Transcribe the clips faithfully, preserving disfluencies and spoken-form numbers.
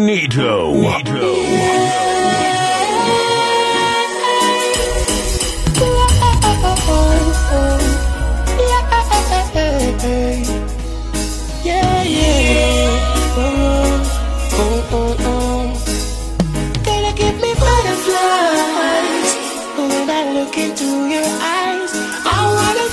Nito. Nito. Yeah, yeah. Oh, oh, oh, oh. Gonna give me butterflies when I look into your eyes. I wanna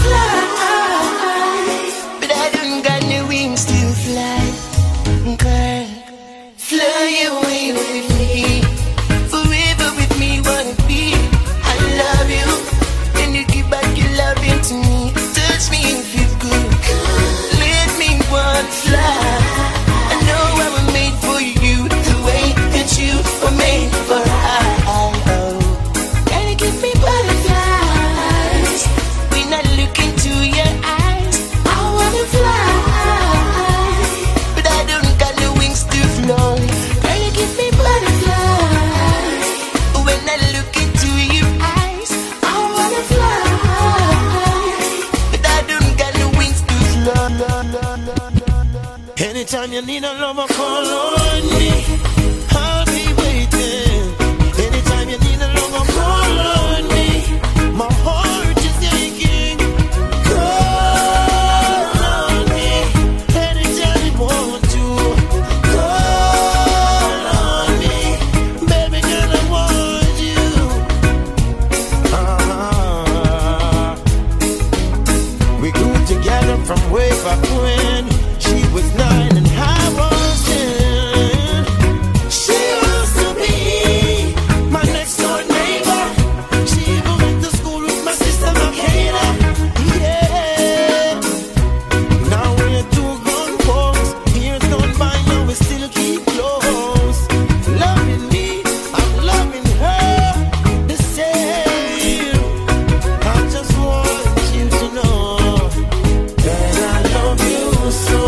fly, but I don't got no wings to fly. Girl, fly away with me, forever with me, wanna be. I love you, and you give back your loving to me. Touch me if you could. Fly. I know I was made for you, the way that you were made for I. Gotta give me butterflies when I look into your eyes. I wanna fly, but I don't got no wings to fly. Gotta give me butterflies when I look into your eyes. I wanna fly, but I don't got no wings to fly. Anytime you need a lover, call on me. I'll be waiting. Anytime you need a lover, call on me. My heart is aching. Call on me. Anytime you want to. Call on me. Baby girl, I want you. Uh-huh. We grew together from way back when she was nine and I was ten. She used to be my next door neighbor. She even went to school with my sister Makeda. Yeah. Now we're two grown folks. Years gone by and we still keep close. Loving me, I'm loving her the same. I just want you to know that I love you so.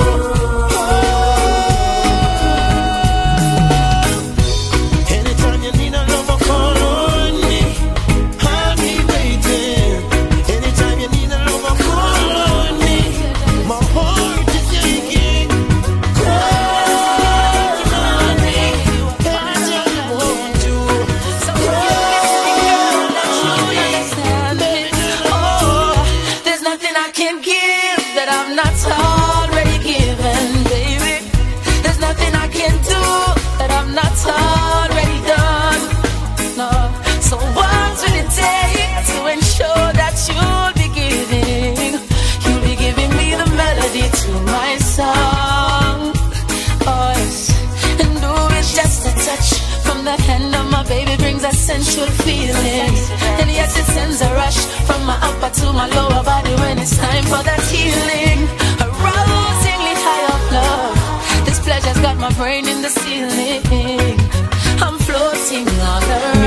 Already done. No. So what will it take to ensure that you'll be giving You'll be giving me the melody to my song? Oh yes. And do it just a touch from the hand of my baby brings a sensual feeling. And yes, it sends a rush from my upper to my lower body when it's time for that healing. A rousingly high of love. This pleasure's got my brain in the ceiling. I'm floating on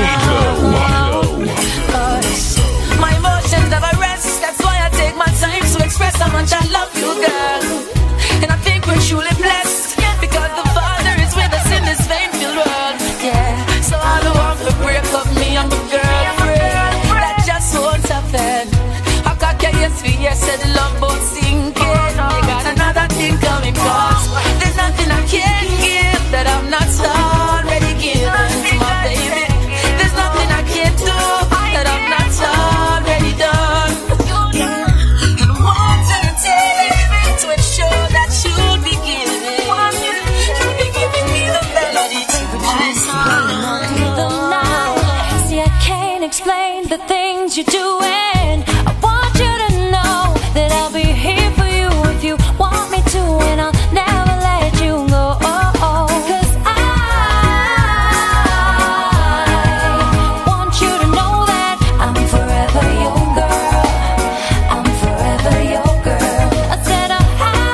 around. My emotions never rest. That's why I take my time to express how much I love you, girl. And I think we're truly blessed because the Father is with us in this vain-filled world. Yeah, so I don't want to break up me and my girlfriend. That just won't happen. I can't get yes for yes, said the love boat sinking. You got another thing coming, cause there's nothing I can give that I'm not already given to my baby. There's nothing I can't do that I'm not already done. And what does it take to ensure that you'll be giving You'll be giving me the melody to my song? The night, see I can't explain the things you're doing. I want you to know that I'll be here for you if you want me to, and I'll never let you go. Cause I want you to know that I'm forever your girl. I'm forever your girl. I said I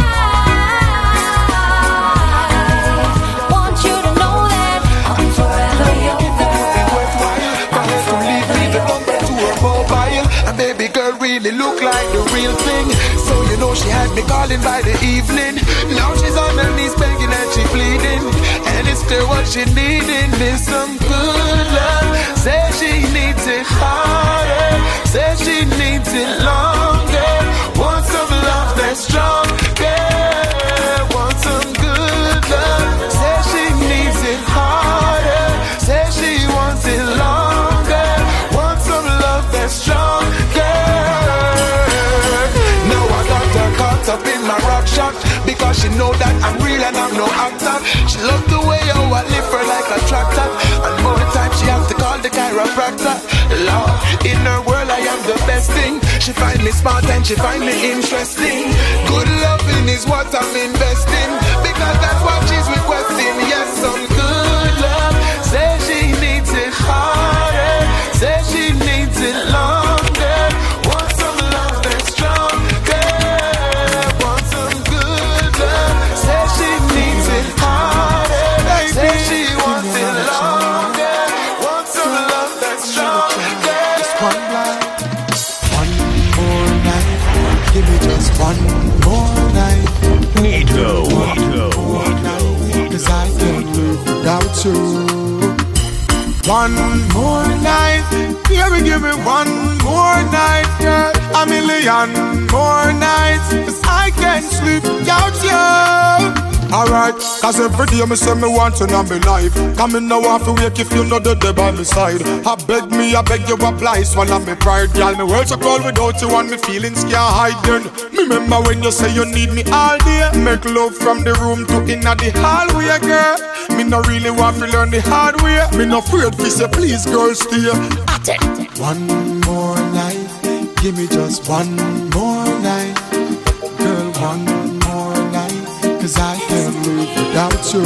want you to know that I'm forever your girl. I'm forever your girl. And baby girl really look like the real thing. So you know she had me calling by the evening. Now she's on her knees begging and she pleading. And it's still what she needing is some good love. Say she needs it harder. Say she needs it longer. Want some love that's strong. Yeah, want some good love. Say she needs shocked because she know that I'm real and I'm no actor. She love the way how I live her like a tractor. And more time she has to call the chiropractor. Lord, in her world I am the best thing. She find me smart and she find me interesting. Good loving is what I'm investing, because that's what she's requesting. Yes, some good love. Say she needs it harder. Say she needs it longer. Want some love that's stronger. Want some good love. Say she needs it harder. Say she wants it longer. Want some love that's stronger. Just one night, one more night. Give me just one more night. Nito. Cause I can't live without you. One more night, yeah, we give me one more night, girl. A million more nights, cause I can't sleep without you. Alright, cause every day me say me want to know me life. Come in now off to wake if you know the day by my side. I beg me, I beg you apply, swallow me pride. Girl, me world so cold without you and me feelings can't hide then. Remember when you say you need me all day. Make love from the room to inna the hallway, girl. Me no really want to learn the hard way. Me no afraid to say please girl stay. One more night, give me just one more night. Girl, one more night, cause I can't live without you.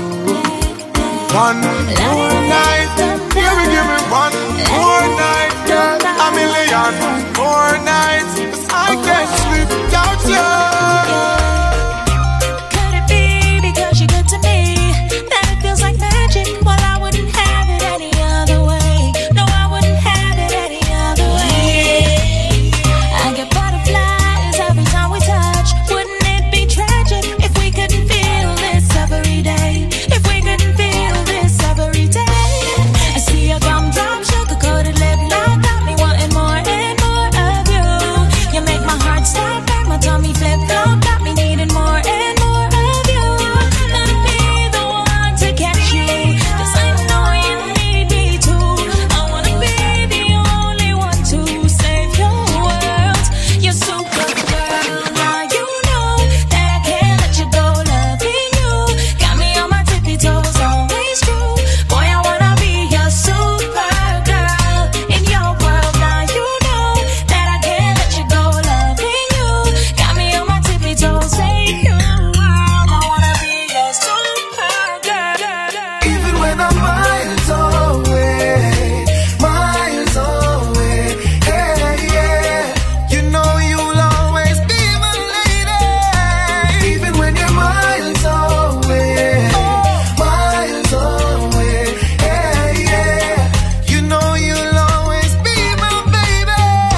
One more night, yeah, we give me one more night, girl. A million more nights, cause I can't sleep without you. Could it be because you're good to me that it feels like magic? Well, I wouldn't have it any other way. No, I wouldn't have it any other way. I get butterflies every time we touch. Wouldn't it be tragic if we couldn't feel this every day? If we couldn't feel this every day? I see your gumdrop, sugar-coated lip lock, got me wanting more and more of you. You make my heart stop, make my tummy flip-flop, got me needing more and more of you. Gonna be the one to catch you, cause I know you need me too. I wanna be the only one to save your world. You're super girl, now you know that I can't let you go loving you. Got me on my tippy toes, always true. Boy, I wanna be your super girl in your world. Now you know that I can't let you go loving you. Got me on my tippy toes, save your world. I wanna be your super girl. Even when I'm miles away, miles away, hey, yeah. You know you'll always be my lady. Even when you're miles away, miles away, hey, yeah. You know you'll always be my baby.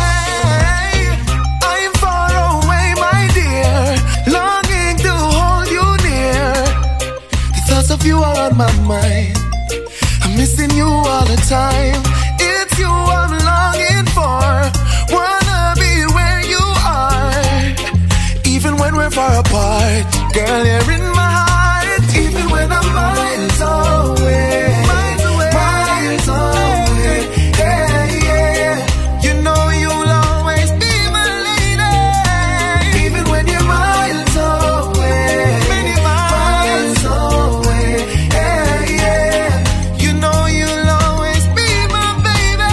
I'm far away, my dear, longing to hold you near. The thoughts of you are on my mind. I'm missing you all the time. It's you I'm longing for. Wanna be where you are. Even when we're far apart, girl, you're in my heart. Even when I'm miles away, miles away, miles away. Yeah, yeah. You know you'll always be my lady. Even when you're miles away, many miles away. Yeah, yeah. You know you'll always be my baby.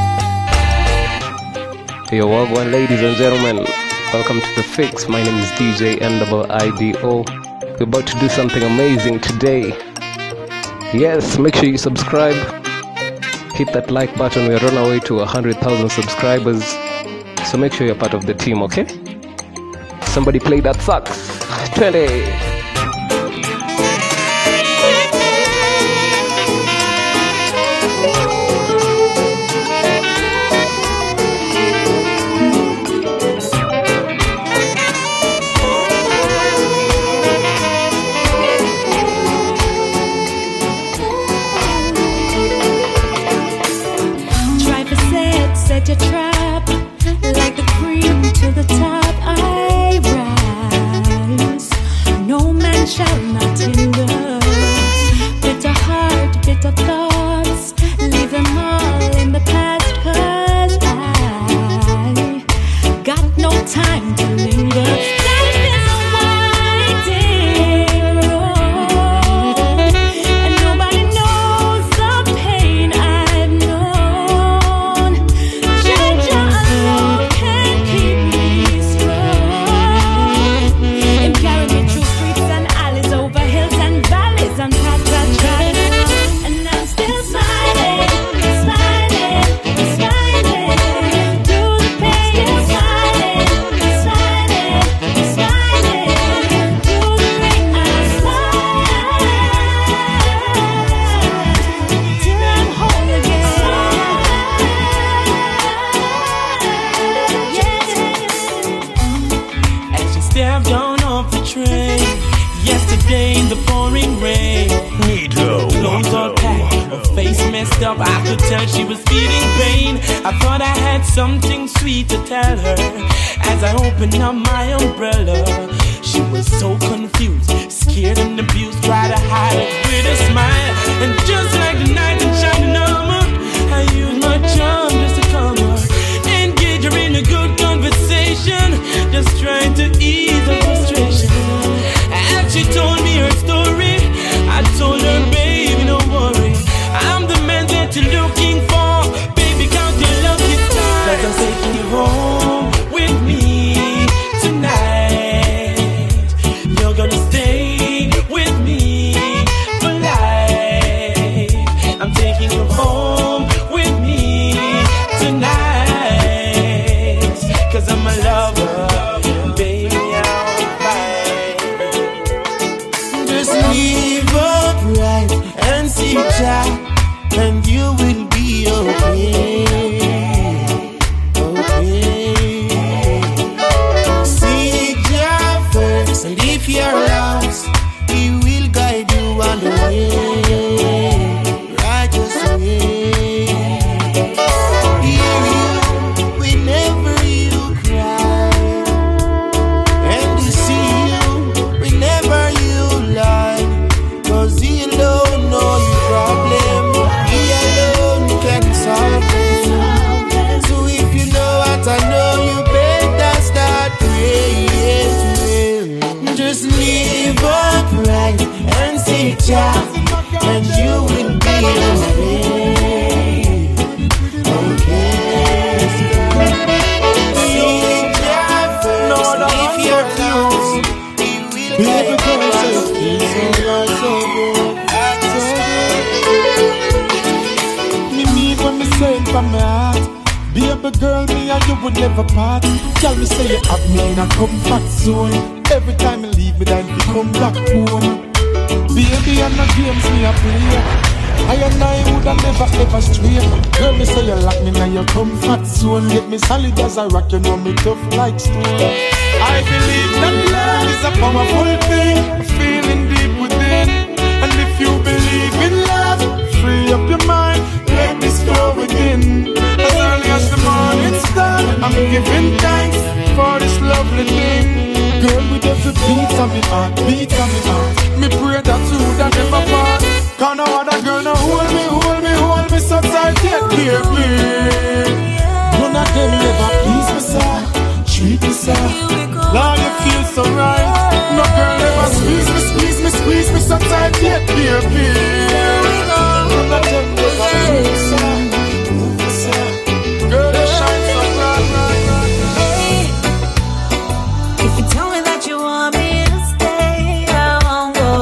Yo, welcome, ladies and gentlemen. Welcome to The Fix. My name is D J N I D O. We're about to do something amazing today. Yes, make sure you subscribe. Hit that like button. We're on our way to one hundred thousand subscribers. So make sure you're part of the team, okay? Somebody play that sax. twenty. Try to set, set your trap. Like the cream to the top, I rise. No the pouring rain. Clothes all packed, her face messed up. I could tell she was feeling pain. I thought I had something sweet to tell her as I opened up my umbrella. She was so confused, scared and abused, tried to hide it with a smile. And just like the night in shining armor, I used my charm just to calm her, engage her in a good conversation, just trying to ease her frustration. As she told me her story, I told her, baby, don't worry, I'm the man that you're looking for. Baby, count your lucky stars, 'cause I'm taking you home with me tonight. You're gonna stay with me for life. I'm taking you home with me tonight, 'cause I'm a lover, baby, I'll fight. Just live upright and see Jah, and you will be okay. Okay. Seek Jah first, and if you're lost, He will guide you on the way, righteous way. Hear you whenever you cry, and He see you whenever you lie, 'cause He alone knows your problem. He alone can solve it. So if you know what I know, you better start praying. Just live upright and seek Jah, and you will be okay. Okay. Seek Jah first, if you're lost, He will guide you. So good, so good. Me mean when me say it from my heart. Baby girl, me and you would never part. Tell me say you have me in a comfort zone. Every time you leave me, then you come back home. Baby, I'm not games me a play. I and I woulda never ever stray. Girl, me say you lock me in your comfort zone. Get me solid as a rock, you know me tough like stone. I believe that love is a powerful thing, a feeling deep within. And if you believe in love, free up your mind, let this flow within. As early as the morning star, I'm giving thanks for this lovely thing. Girl, with every beat of me heart, beat of me heart, me pray that you would never part. Cause no other girl no hold me, hold me, hold me so tight, take care of me. None of them never please me, sir, treat me, sir. Lord, you feel so right. No girl never squeeze me, squeeze me, squeeze me so tight, take care of me. None of them never please me, sir. Girl, you shine so bright, bright, bright, bright. If you tell me that you want me to stay, I won't go.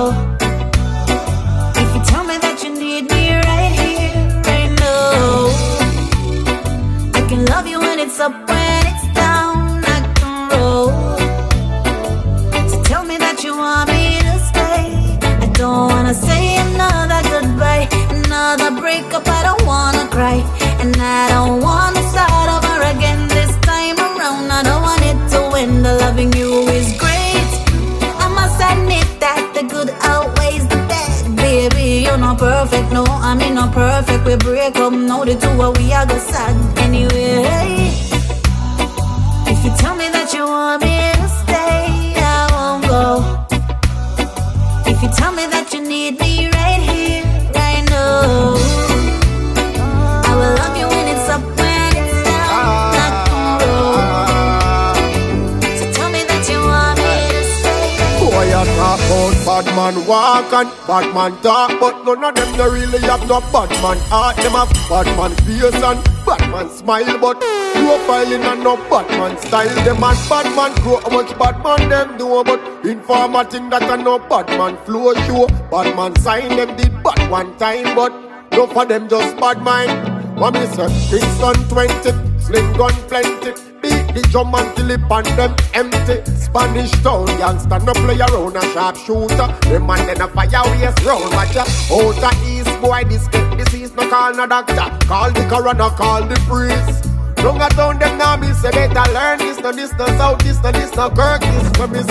If you tell me that you need me right here, right now, I can love you when it's up, when it's down, I can roll. So tell me that you want me to stay. I don't wanna say another goodbye, another breakup, I don't wanna cry. And I don't wanna start over again this time around. I don't want it to end. The loving you is great. I must admit that the good outweighs the bad. Baby, you're not perfect, no, I mean not perfect. We break up, know the two what we are go sad anyway. If you tell me that you want me to stay, I won't go. If you tell me that you need me right here, right now, I will love you when it's up, when it's down, not tomorrow. So tell me that you want me to stay. Boy, I talk about bad man walk and bad man talk, but none of them don't really have no bad man heart. Them have bad man face and bad man smile, but profiling and no bad man style. Them and bad man grow how much bad man them do, but informer thing that a no bad man flow show. Bad man sign them did bad one time, but no for them just bad mind. What me say? Kingston twenty, sling gun plenty. Beat the drum until it pan them empty. Spanish town youngster no play around a sharp shooter. Them man then a fire waste round. Watch ya out the east boy, this get disease no call no doctor. Call the coroner, call the priest. Long a town them now me say better learn this, no this, no south, this, no this, no Kirk, this. So me say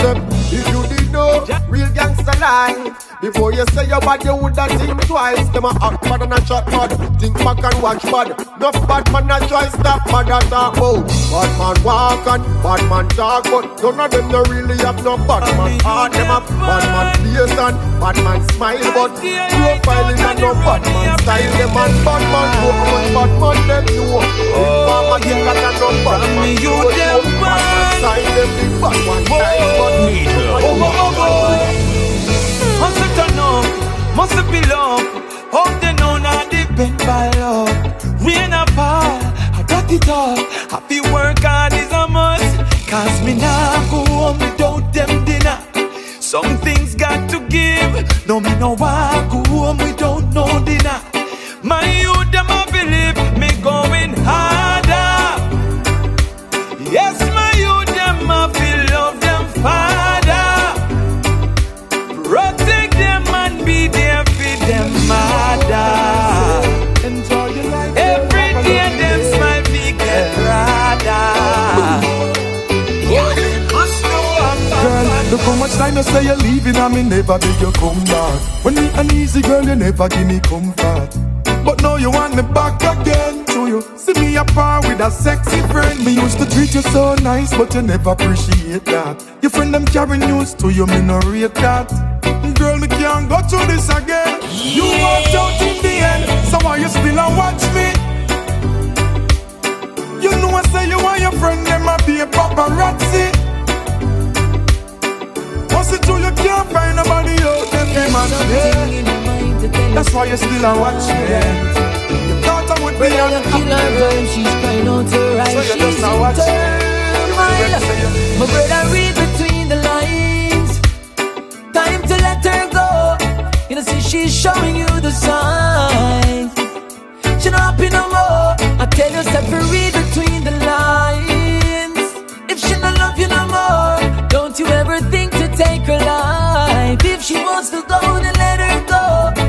If you did know, real gangster life. Before you say your bad, you woulda think twice. Them a act bad and a chat bad. Think back and watch bad. Enough bad man a try stop bad and talk about. Bad man walk and bad man talk, but none of them no really have no bad man heart. Them a bad man face and bad man smile, but profiling and no bad man style. Them and bad man know how much bad man them know. Informer get like a no bad man know. Bad man style them the bad one style, but oh oh oh oh. Must have turn up, must have be love. Hope they know not depend by love. Rain or fall, I got it all. Happy work hard is a must. Cause me nah go home without them dinner. Some things got to give. No me no walk go home without no dinner. My youth them a believe me going harder. Yes my youth them a feel love them father. Protect them and be there for them mother. enjoy your life. Every day them smile big and brother. Girl, look how much time you say you're leaving and me never beg you come back. When me an easy girl, you never give me comfort. But now you want me back again. So you see me apart with a sexy friend. Me used to treat you so nice, but you never appreciate that. Your friend them carrying news to you, me no rate that. Girl, me can't go through this again. You walked out in the end, so why you still a watch me? You know I say you and your friend them a be a paparazzi. What's it true you can't find nobody out there, them man? Yeah. That's why you still a watch me. You thought I would be on the killer girl, she's crying out her eyes. So you just a watch me. My brother, read between the lines. Time to let her go. You know, see, she's showing you the signs. She not happy no more. I tell you, separate between the lines. If she don't love you no more, don't you ever think to take her life. If she wants to go, then let her go.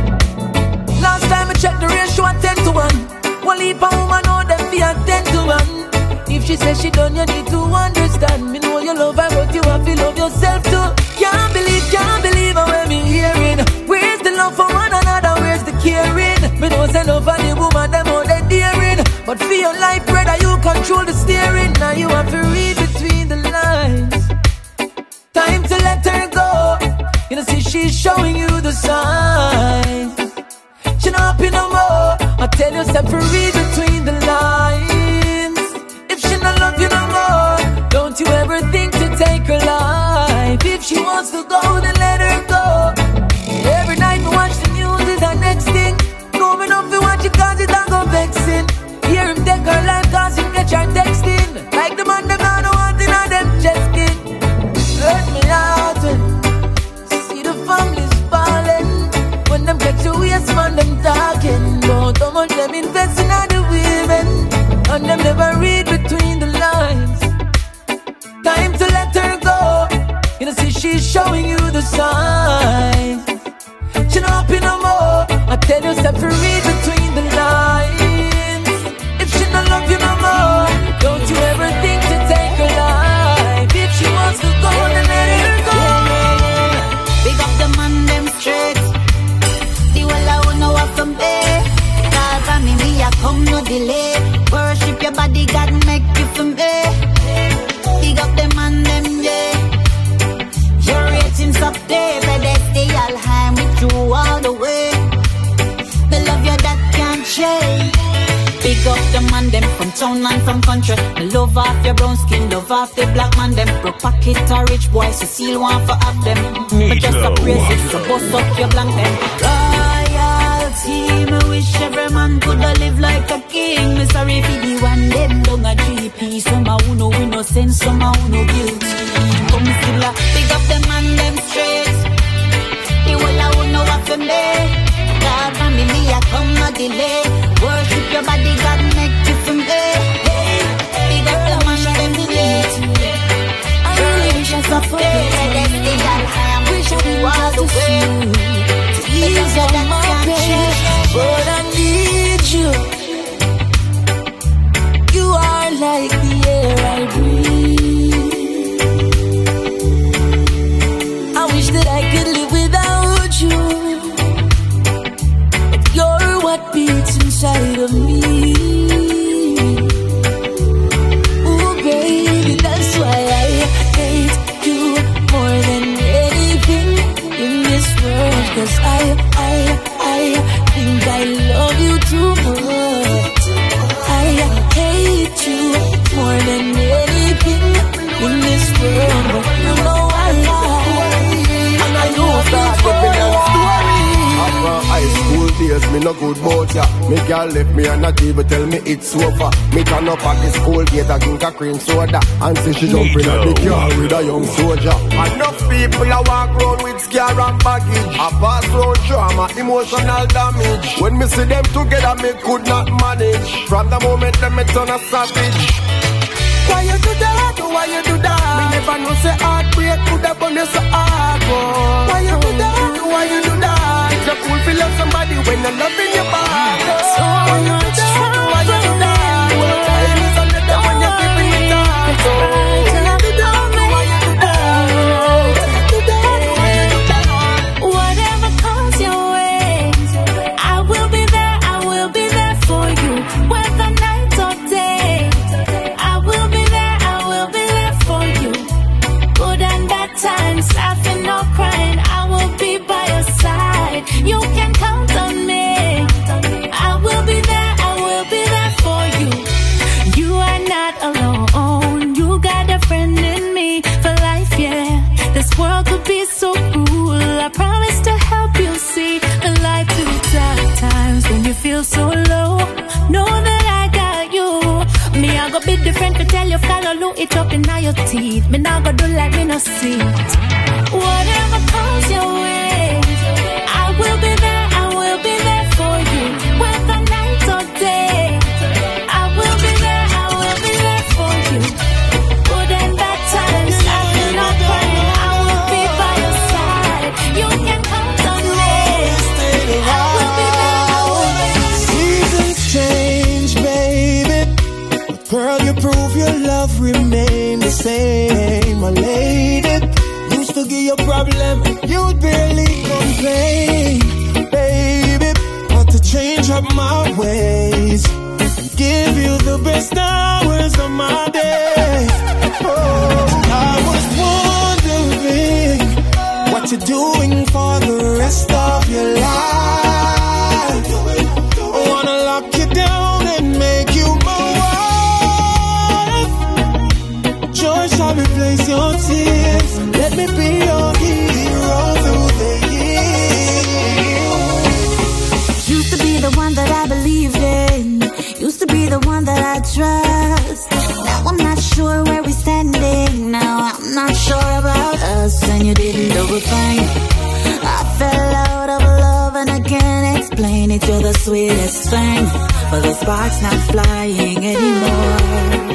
Last time I checked the ratio at ten to one. One leap a woman know them be at ten to one. If she says she done, you need to understand. Me know you love her, but you have to love yourself too. Can't believe, can't believe how I'm hearing. Where's the love for one another? Where's the caring? Me know say love for the woman, them all they daring. But for your life, brother, you control the steering. Now you have to read between the lines. Time to let her go. You know, see, she's showing you the signs. She not happy no more. I tell you, separate between the lines. If she not love you no more, don't you ever think to take her life. If she wants to go, then let her go. Every night we watch the news is the next thing. No me know if you watch it cause it don't go vexing. Hear him take her life cause him get your texting. Like the man them now don't want in on them chest skin. Hurt me out when see the families falling. When them get to waste man them talking. But how much them investing on the women. And them never read between the lines. Time to let her go. You know, see, she's showing you the signs. She not happy no more. I tell you, separate between the lines. If she don't love you no more, don't you ever think to take her life. If she wants to go, then let her go. Big up the man, them straight. The well I wanna walk from there. God, for me, me, I come no delay. Worship your body, God make you from there. Big up the man, them, yeah. Your ratings up there, but they stay all high with you all the way. The love you that can't change. Big up the man, them from town and from country. Me love off your brown skin, love off the black man, them. Broke pocket or rich boy, so seal one for have them. But just a praise it, so bust up your blank them. Royalty, me wish every man could live like a king. Me sorry for the one, them don't a G P. Some a who no innocent, some a who no guilty. Come still a big up the man, them straight. The whole a who no have to me. God, family, me a come no delay. Worship your body, God make you from there. Big up the man, them straight. I really wish I saw for this. Wish I didn't have to see you. Ease on my pain, but I need you. You are like the air I breathe. no good boat ya. Me girl left me and not even tell me it's over. Me turn up at the school gate and drink a cream soda and see she jumping at the car with a young soldier. Enough people a walk round with scare and baggage. A pass round trauma, emotional damage. When me see them together, me could not manage. From the moment them me turn a savage. Why you do that? Why you do that? Me never know say heartbreak could have done you so hard. Why you do that? Why you do that? It's a cool feel of somebody when you're loving your back. So why you do that? Why you do that? Time is on the day when you're giving it up. So why you do that? Why you do that? Whatever comes your way, I will be there, I will be there for you. Whether night or day, I will be there, I will be there for you. Good and bad times, laughing or crying, I will be by your side. You can count on me. I will be there, I will be there for you. You are not alone, you got a friend in me for life, yeah. This world could be so cruel, I promise to help you see the light through dark times. When you feel so low, know that I got you. Me, I go be different to tell you, follow, look it up in your teeth. Me now go do like me no see it. Whatever comes your way, I will be there, I will be there for you. Whether night or day, I will be there, I will be there for you. Good and bad times, laughing or crying, I will be by your side. You can count on me. I will be there, I will be there. Seasons change, baby. Girl, you prove your love remain the same. My lady used to give you problem, you'd barely complain, baby. Had to change up my ways and give you the best hours of my day. Oh, I was wondering what you're doing for the rest of your life. I wanna lock you down and make you my wife. Joy shall replace your tears. Let me be your hero through the years. Used to be the one that I believed in, used to be the one that I trust. Now I'm not sure where we're standing, now I'm not sure about us. And you didn't do a thing. I fell out of love and I can't explain it. You're the sweetest thing, but the spark's not flying anymore.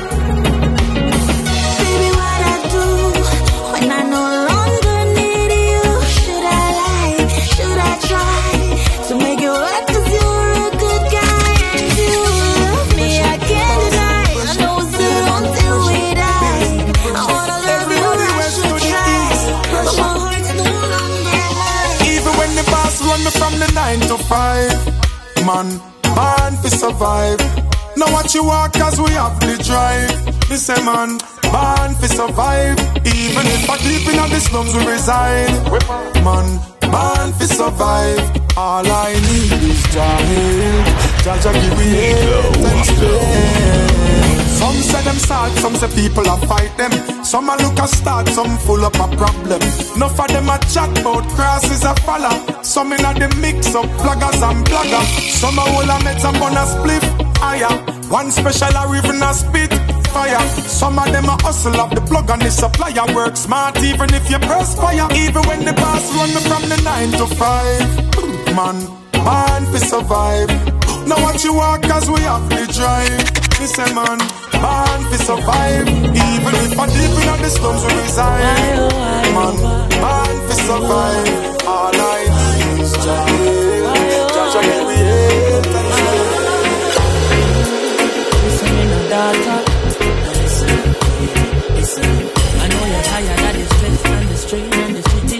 Baby, what I do when I no longer need you? Should I lie? Should I try to make it work? Cause you're a good guy and you love me, I can't deny. I know it's good until we die. I wanna love you, I should try, but my heart's no longer mine. Even when the boss run me from the nine to five, man, man fi survive. Now watch you walk cause we have the drive. Me say man, man fi survive. Even if I deep in the slums we reside. Man, man fi survive. All I need is Jah. Jah Jah give me help and strength. Some say them sad, some say people a fight them. Some a look a start, some full up a problem. Enough of them a chat about crosses a follow. Some inna the mix up bloggers and bloggers. Some a hold a meds and bun a spliff higher. One special a even a spit fire. Some of them a hustle up the plug and the supplier. Work smart even if you press fire. Even when the boss run me from the nine to five. Man, man fi survive. Now watch you walk cause we have the drive. Me say man, man fi survive. Even if I deep in the slums we reside. Man, man fi survive. All I need is Jah. Jah Jah give me help and strength. Listen, me no daughter. Listen, listen. I know you're tired of the stress and the strain and the city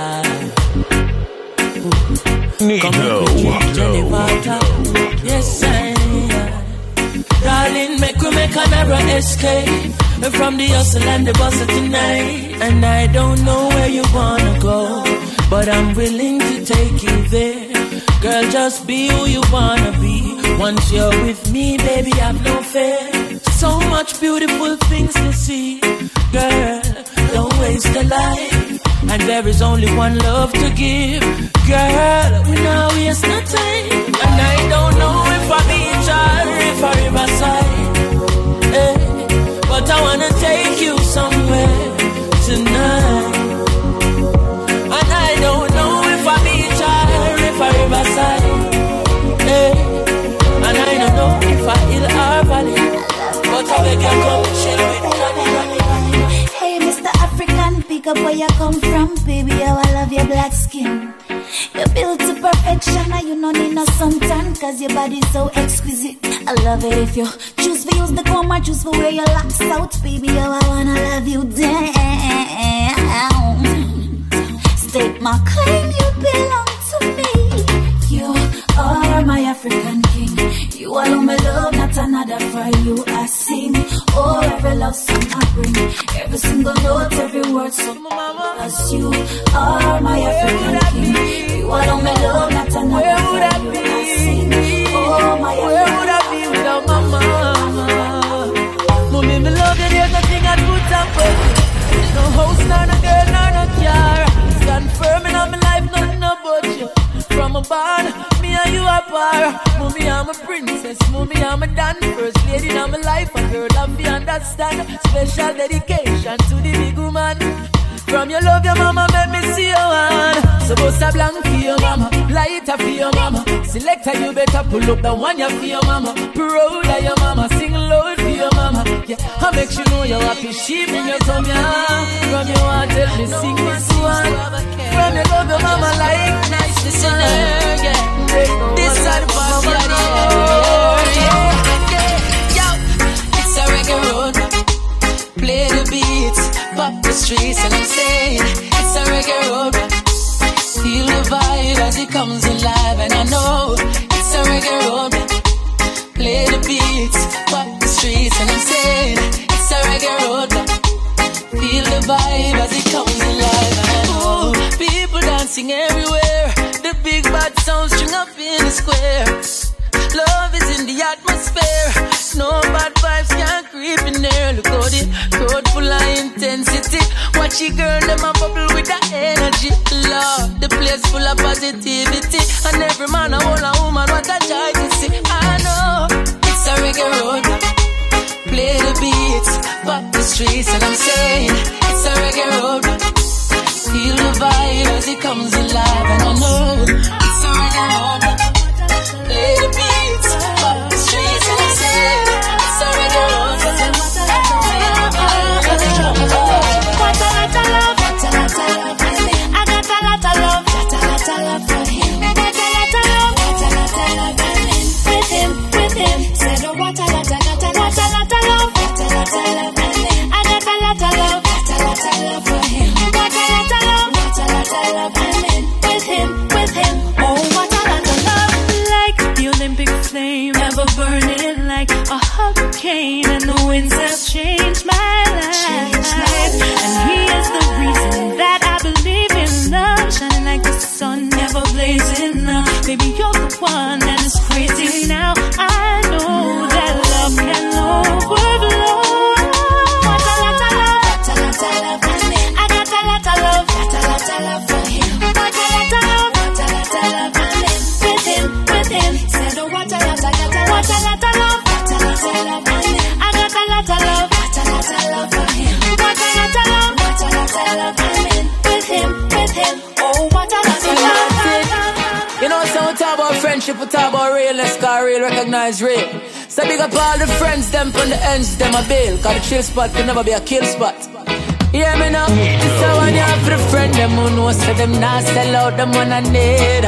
life. Nico. Yes, I am. Darling, make we make another escape from the hustle and the bustle tonight. And I don't know where you wanna go, but I'm willing to take you there. Girl, just be who you wanna be. Once you're with me, baby, I've no fear. So much beautiful things to see. Girl, don't waste a life. And there is only one love to give. Girl, we now waste no time. And I up where you come from, baby, how I love your black skin. You're built to perfection and you don't need no suntan, cause your body's so exquisite. I love it if you choose to use the comb or choose for wear your locks out, baby, how I wanna love you down. State my claim, you belong to me. You are my African king. You alone my love, not another for you I sing. Oh, every love song I bring, every single note, every word so cause you are my African king. You alone my love, not another for you I sing. Oh, my African king. Where would I be without my mama? Mommy, me love you, there's nothing I'd put up with. No house, nor no girl, nor no car. Stand firm in all my life, nothing about you. From a barn, me and you are par. Mommy, I'm a princess. Mommy, I'm a dan. First lady in my life, a girl of you understand. Special dedication to the big woman. From your love, your mama made me see your hand. Supposed to blank for your mama, lighter for your mama. Selector, you better pull up the one you for your mama. Proud of your mama, sing loud for your mama. Yeah, I make you know you're happy. She bring your tongue, yeah. From your heart, tell me sing this one. From your love, your mama like nice to sing her, yeah. This side of us, yeah. Yo, it's a reggae road. Play the beats, pop the streets, and I'm saying it's a reggae road. Feel the vibe as it comes alive, and I know it's a reggae road. Play the beats, pop the streets, and I'm saying it's a reggae road. Feel the vibe as it comes alive, and I know people dancing everywhere. The big bad sound string up in the square. Love is in the atmosphere. No bad vibes can't creep in there. Look how the road full of intensity. Watch your girl, them a bubble with that energy. Lord, the place full of positivity. And every man, a whole a woman, what a joy to see. I know, it's a reggae road. Play the beats, pop the streets, and I'm saying, it's a reggae road. Feel the vibe as it comes alive, and I know, it's a reggae road. Play the beats, pop the streets, and I'm saying, it's a reggae road. What a lot of love, what a lot of love, I got a lot of love, got a lot of love for him. What a lot of love, what a lot of love, with him, with him. Said oh, what a lot, I got a lot, a lot of love, what a lot of love, I got a lot of love, got a lot of love for him. What a lot of love, what a lot of love, with him, with him. Oh, what a lot of love. Like the Olympic flame, ever burning like a hurricane, and the winds have changed my life. And he is the reason that I believe in love, shining like the sun, never blazing up. Baby, you're the one, and it's crazy now. I know that love can overflow. What a lot of love, what a lot of love, I got a lot of love, got a lot of love for him. What a lot of love, what a lot of love, with him, with him. Said oh, what a lot, I got a what a lot of love, what a lot of love, I got a lot of love, got a lot of love for him. What a lot of love, what a lot of love, with him, with him. Oh, what a lot of love. You know, so we talk about friendship, we talk about realness, cause real recognize real. So big up all the friends, them from the ends, them a bail, cause the chill spot can never be a kill spot. Hear me now? This is one you have for the friend, them who know, so them not sell out, them one I need.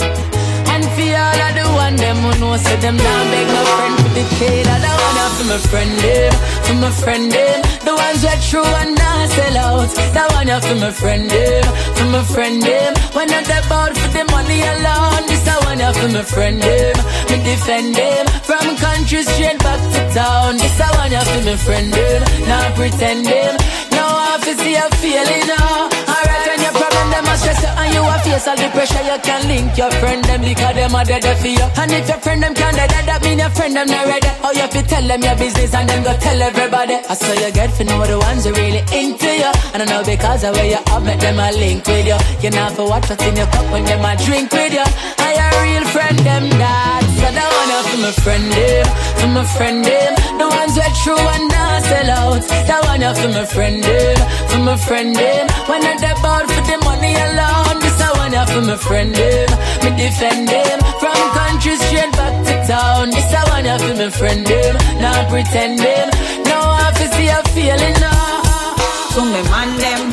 And for all of the one, them who know, so them not beg my friend for the kid. I don't want for my friend, them, for my friend, them. The ones that true and not sell out. That one you for my friend, them, for my friend, them. When I step out for the money alone, this I want you for my friend, them. Me defend them, from country straight back to town. This I want you for my friend, them, not pretend them. Now I feel see a feeling now. Alright, when your problem them a stress you and you a face all the pressure, you can link your friend them because them a dead for you. And if your friend them can't dead, that mean your friend them not ready. How you feel tell them your business and then go tell everybody. I saw you get for know the ones who really into you. And I know because of where you have met them a link with you. You know for what what's in your cup when them a drink with you. I a real friend them that. So that one up for my friend them, for my friend them. The ones that true and not sell out. That one up for my friend them, for my friend them. When I step out for the money alone, this I want up for my friend them. Me defend them, from country straight back to town. This I want up for my friend them, not pretend them. Now I have to see a feeling now. So me man them, I put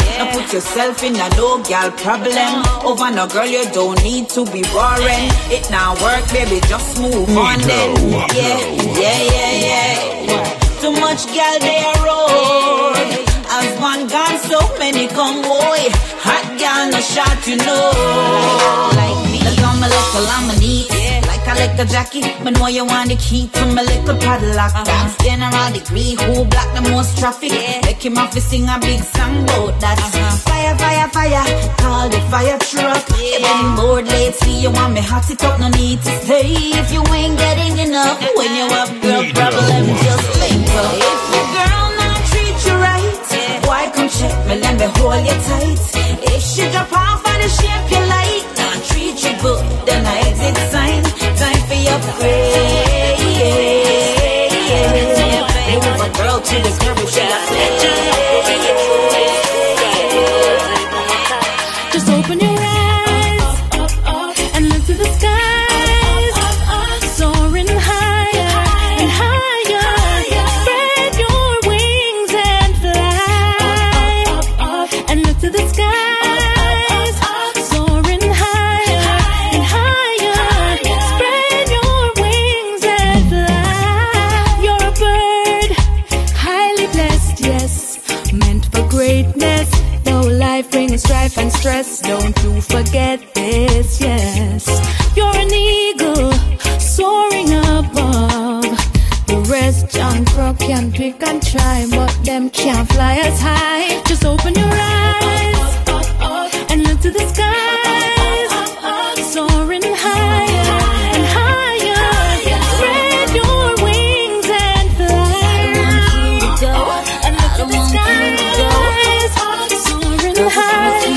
Get yourself in a low gal problem. Over no girl, you don't need to be roaring. It now work, baby, just move on then. Yeah, yeah, yeah, yeah. Too much gal they are road. As one gone, so many come boy. Hot gal no shot, you know. Like me, I'm a little, I'm a neat. Like I like a Jackie, but know you want the key to my little padlock. That's general degree, who block the most traffic. Make him have to sing a big song about that. Fire, fire, fire, call the fire truck. Been bored lately, you want me hot it up, no need to stay. If you ain't getting enough, when you have girl problem, just think of. If your girl not treat you right, why come check me, let me hold you tight. If she drop off and the shape you like, not treat you good, then I exit sign. Time for your praise. Move a girl to the curb, she got just open your eyes and look to the skies, soaring higher and higher. Spread your wings and fly, and look to the skies, soaring higher and higher. Spread your wings and fly. You're a bird, highly blessed, yes, meant for greatness. Though life brings strife and stress, don't you forget this, yes. You're an eagle, soaring above. The rest John Crook can pick and try, but them can't fly as high. Just open your eyes and look to the skies, soaring higher and higher. Spread your wings and fly, and look to the skies, soaring higher and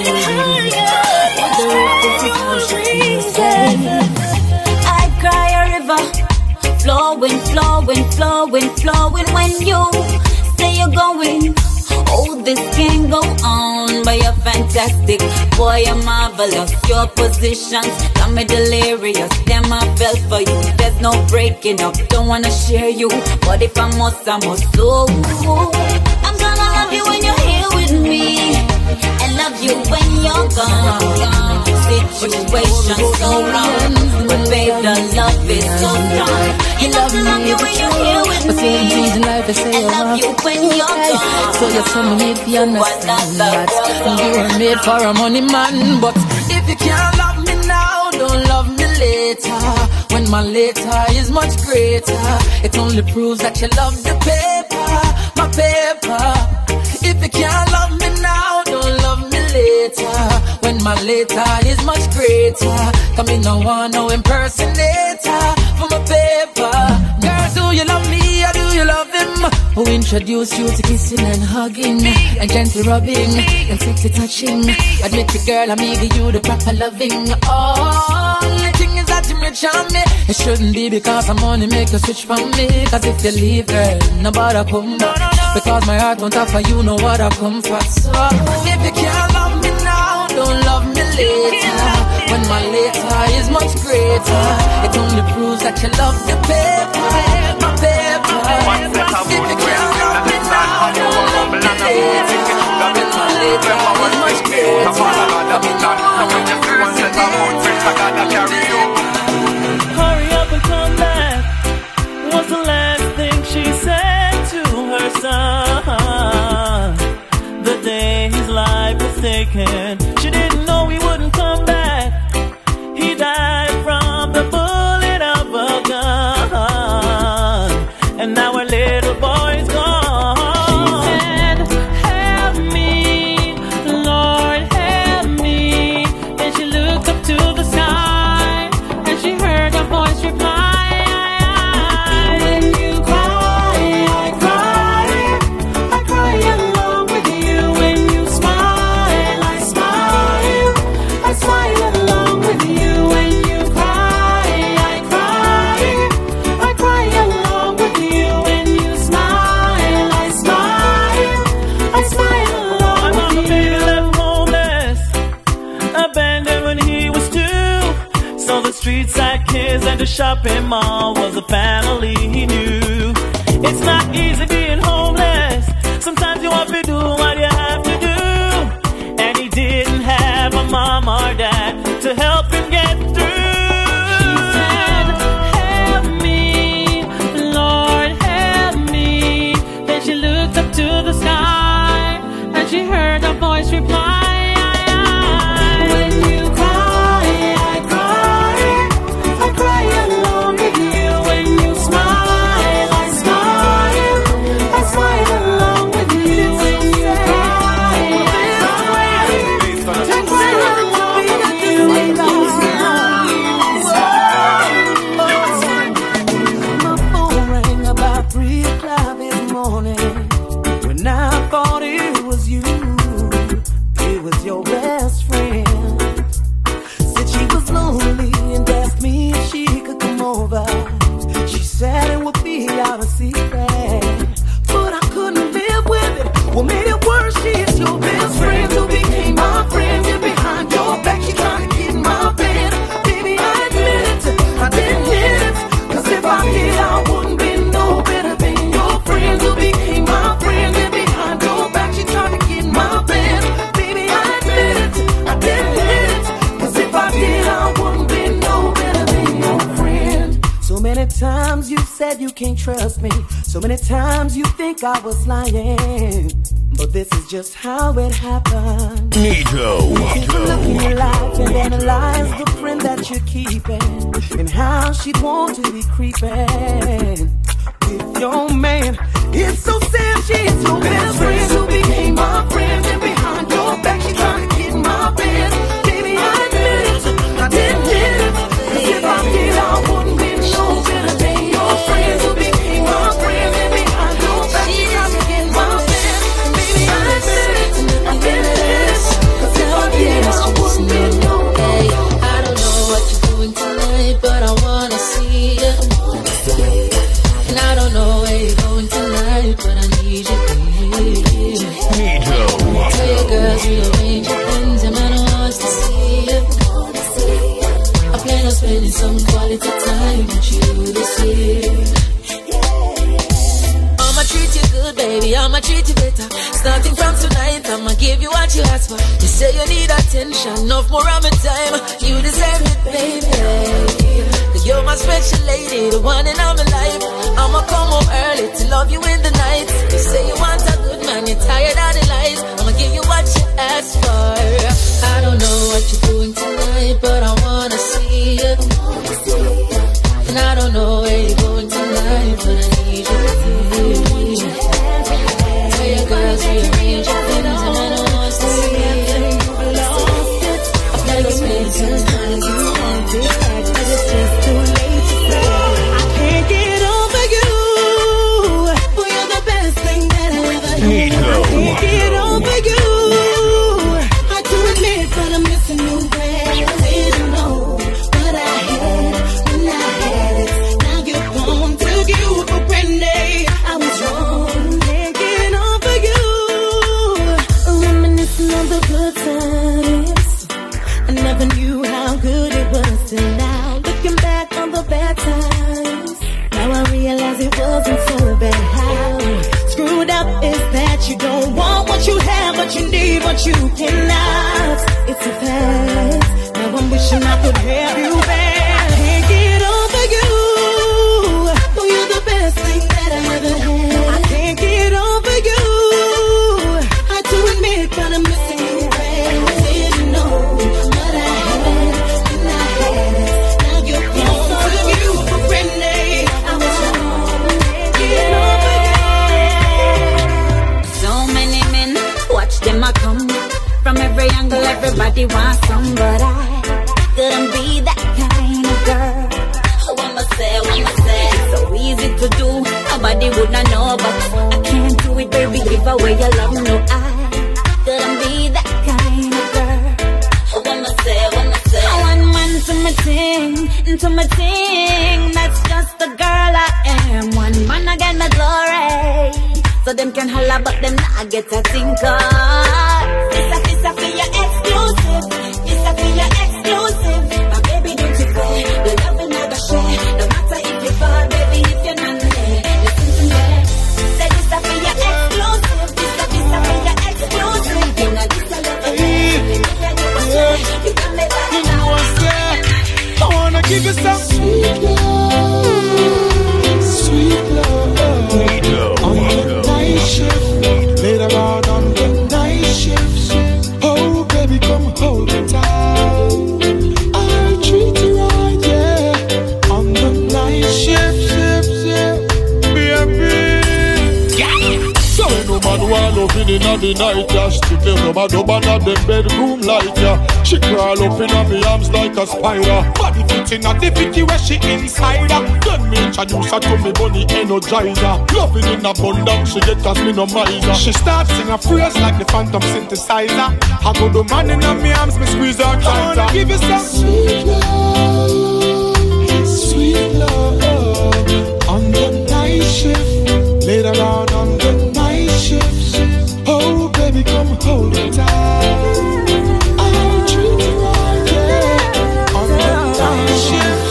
higher. I cry a river, flowing, flowing, flowing, flowing. When you say you're going, oh, this can't go on. But you're fantastic, boy, you're marvelous. Your positions got me delirious. Damn, I fell for you, there's no breaking up. Don't wanna share you, but if I must, I must. So I'm gonna love you when you're here with me, and love you when you're gone. Situation so wrong, but babe, the love is so strong. You love me, love you when you're here with me, and love you when you're gone. So you're so made for you understand that you were made for a money man. But if you can't love me now, don't love me later. When my later is much greater, it only proves that you love the paper, my paper. If you can't love me now, don't love me later. When my later is much greater, come in, no one, no impersonator for my paper. Girls, do you love me or do you love him? Who introduced you to kissing and hugging, and gentle rubbing, and sexy touching? Admit it, girl, I'm giving you the proper loving. Oh, the thing is that you may charm me. It shouldn't be because I'm money make you switch from me. Cause if you leave, girl, nobody come back. Because my heart won't offer you no what I come for. So if you can't love me now, don't love me later. When my later is much greater, it only proves that you love the paper, my paper. If you can't love me now, don't love me later. When my later is much greater, hurry up and come back was the last thing she said to her son. The day his life was taken, she didn't know he wouldn't come back. He died from the bullet of a gun, and now her little boy's gone. She said, help me, Lord, help me. Then she looked up to the sky, and she heard a voice reply, when you cry, I cry, I cry along with you. When you smile, I smile, I smile along with you. When you cry, I cry, I cry along with you. When you smile, I smile, I smile along with you. My baby left homeless, abandoned when he was two. So the street side kids and the shopping mall was a family he knew. It's not easy being homeless. Sometimes you have to do what you have to do. you can't trust me. So many times you think I was lying, but this is just how it happened. Nico. Take a look in your life and analyze the friend that you're keeping, and how she'd want to be creeping with your man. It's so sad she's your best friend who became my friend, and behind your back she tried to get my best. Baby, I admit it, I didn't get it, 'cause if I did I wouldn't be no better than your friend who became my friend, and behind your back she tried to get my best. Baby, I admit it, I didn't get it, 'cause if I did I wouldn't be no better. I don't know what you're doing tonight, but I wanna see you. And I don't know where you're going tonight, but I need you, baby. Nico. Tell your girls rearrange your things, and man wants to see you. I plan on spending some quality time with you this year. I'ma treat you good, baby, I'ma treat you better. Starting from tonight, I'ma give you what you ask for. You say you need attention, enough more of my time. You deserve it, baby. Cause you're my special lady, the one in all my life. I'ma come home early to love you in the night. You say you want a good man, you're tired of the lies. I'ma give you what you ask for. I don't know what you're doing tonight, but I wanna see you. And I don't know where you're going tonight, but I need you to see. Tell your girls rearrange your things, and I don't want to see you. I plan on spending some time with you. But it's just too late to say. I can't get over you, boy, you're the best thing that I ever had. Nico. I can't get over you, I do admit, but I'm missing you, babe. I didn't know what I had when I had it. Now you're gone, took you for granted. I was wrong, can't get over you. Reminiscing of the good times, I never knew how good it was till now. Looking back on the bad times, now I realize it wasn't so bad. How screwed up is that you don't want what you have, but you need what you cannot. It's a past, now I'm wishing I could have you back. Can't get over you, oh, you're the best thing that I ever had. I can't get over you, I do admit, but I'm missing you, babe. I didn't know what I had when I had it. Now you're gone, took you for granted. I was wrong, get over you. So many men, watch them a come. From every angle, everybody wants some, but I couldn't be that kind of girl. What I say, what I say, so easy to do, nobody would not know, but I can't do it, baby, give away your love, no, I couldn't be that kind of girl. What I say, what I say, one man to my ting, into my ting, that's just the girl I am. One man I get my glory, so them can holler, but them not get a thing, cause this a, this a for your exclusive, this a for your exclusive. My baby, don't you go, the love will never share, no matter if you fall, baby, if you're not there, listen to me. Say this a for your exclusive, this a, this a for your exclusive. You know this a love for me, you can make that now. I wanna give you some sweet love, sweet love. Nico. On the night shift, later on on the night shift. Oh baby, come hold me tight. I'll treat you right, yeah. On the night shift, shift, shift, baby. So ain't no man want loving in the night, yeah. Strictly no man no man at the bedroom light, yeah. She crawl up in my arms like a spider. Body fitting at the picky where she inside her. Then me introduce her to me bunny energizer. Loving in abundance, she get us me no miser. She starts sing a phrase like the phantom synthesizer. I go the man in my arms, me squeeze her tighter. I wanna give you some sweet love, sweet love. On the night shift, later on on the night shift. Oh baby, come hold me tight. I'll treat you right, yeah. On the night shift.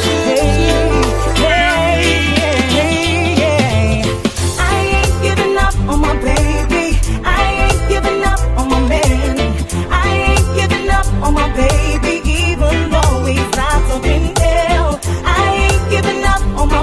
Baby, even though he's not so in hell, I ain't giving up on my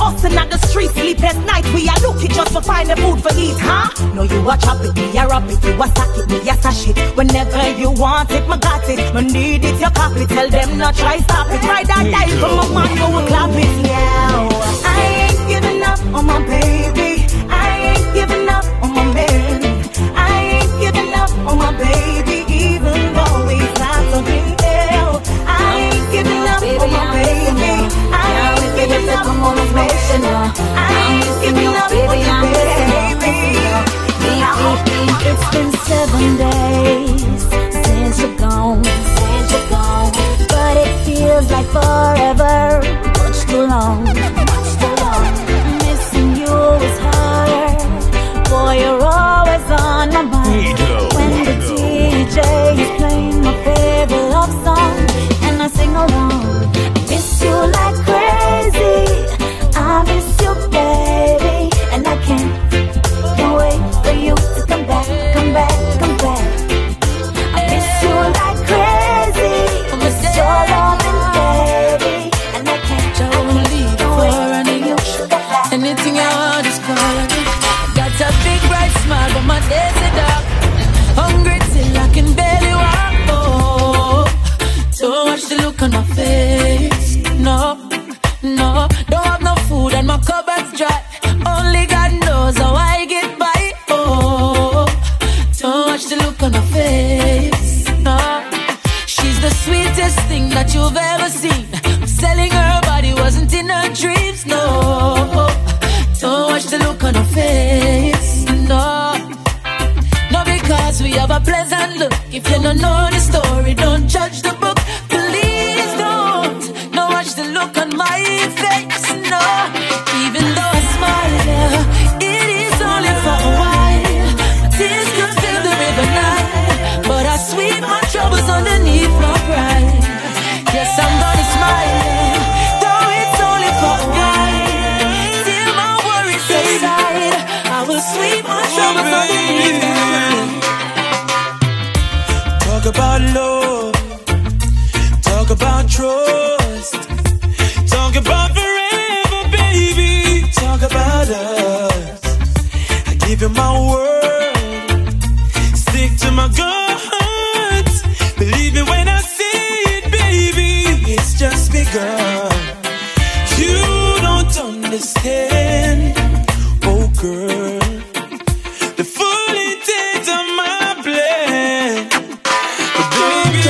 hustling at the street, sleep at night. We are looking just to find the food for eat, huh? No, you a chop it, me a rub it, you a stack it, me a stash it. Whenever you want it, me got it. Me need it, you copy. Tell them not try stop it. Ride that die from my man, you will clap it. Yeah, I ain't giving up on my baby. I ain't giving up on my man. I ain't giving up on my baby, even though he's not so big. I ain't giving up on my baby. I ain't giving up on my baby. I ain't giving up on my baby. It's been seven days since you're gone, since you're gone, but it feels like forever. Much too long, much too long. Missing you is harder. Boy, you're always on my mind. When the D J is playing my favorite love song and I sing along, I miss you like crazy. I miss you, baby, and I can't, can't wait for you to come back, come back, come back. I miss you like crazy. I miss your loving, baby, and I can't, I won't leave for any anything I want is calling. Got a big bright smile, but my days are dark. Hungry till I can barely walk. Oh, don't watch the look on my face. No, no, don't have no food and my cupboard's dry. Only God knows how I get by. Oh, don't watch the look on my face. No, she's the sweetest thing that you've ever seen. Selling her body wasn't in her dreams. No, don't watch the look on her face. No, no, because we have a pleasant look. If you don't know the story, don't judge the book. Please don't. No, watch the look on my face. No, even though I smile, it is only for a while. My tears could fill the river Nile, but I sweep my troubles underneath my pride. Yes, I'm gonna smile, though it's only for a while. Till my worries subside, I will sweep my troubles underneath my pride. Talk about love, talk about trust, talk about forever, baby, talk about us. I give you my word, stick to my guns. Believe me when I say it, baby, it's just begun. You don't understand, oh girl, the full intent of my plan. But baby,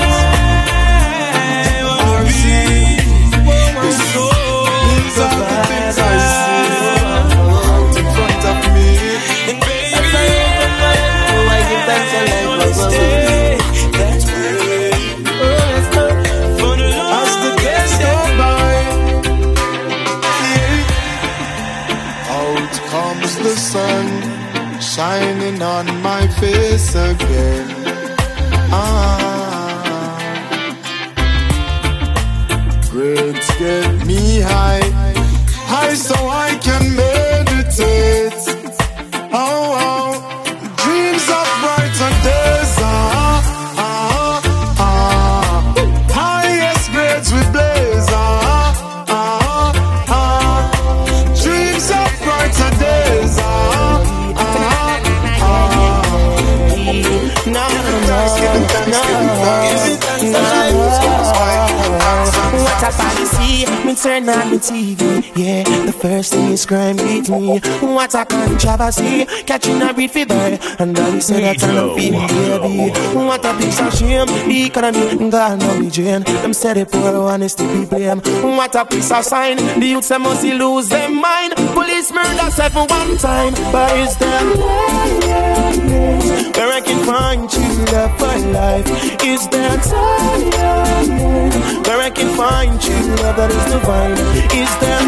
I wanna be the soul provider in front of me. And baby, I wanna stay that way. For the long as the days go by. Out comes the sun, shining on my face again. Ah, grades get me high, high so I can meditate. Oh, oh, dreams of brighter days. Ah, ah, ah, highest grades we blaze. Ah, ah, ah, dreams of brighter days. Ah, ah, ah. No, what a fancy, me turn on the T V, yeah, the first thing is crime beat me. What a controversy, catching a breed fever, and now we say that I'm feeling baby. What a piece of shame, the economy, God know me Jane. Them say the poor one is to be blamed. What a piece of sign, the youths they must lose their mind. Police murder seven one time, but is there where I can find true love for life? Is there time where I can find true love that is divine? Is there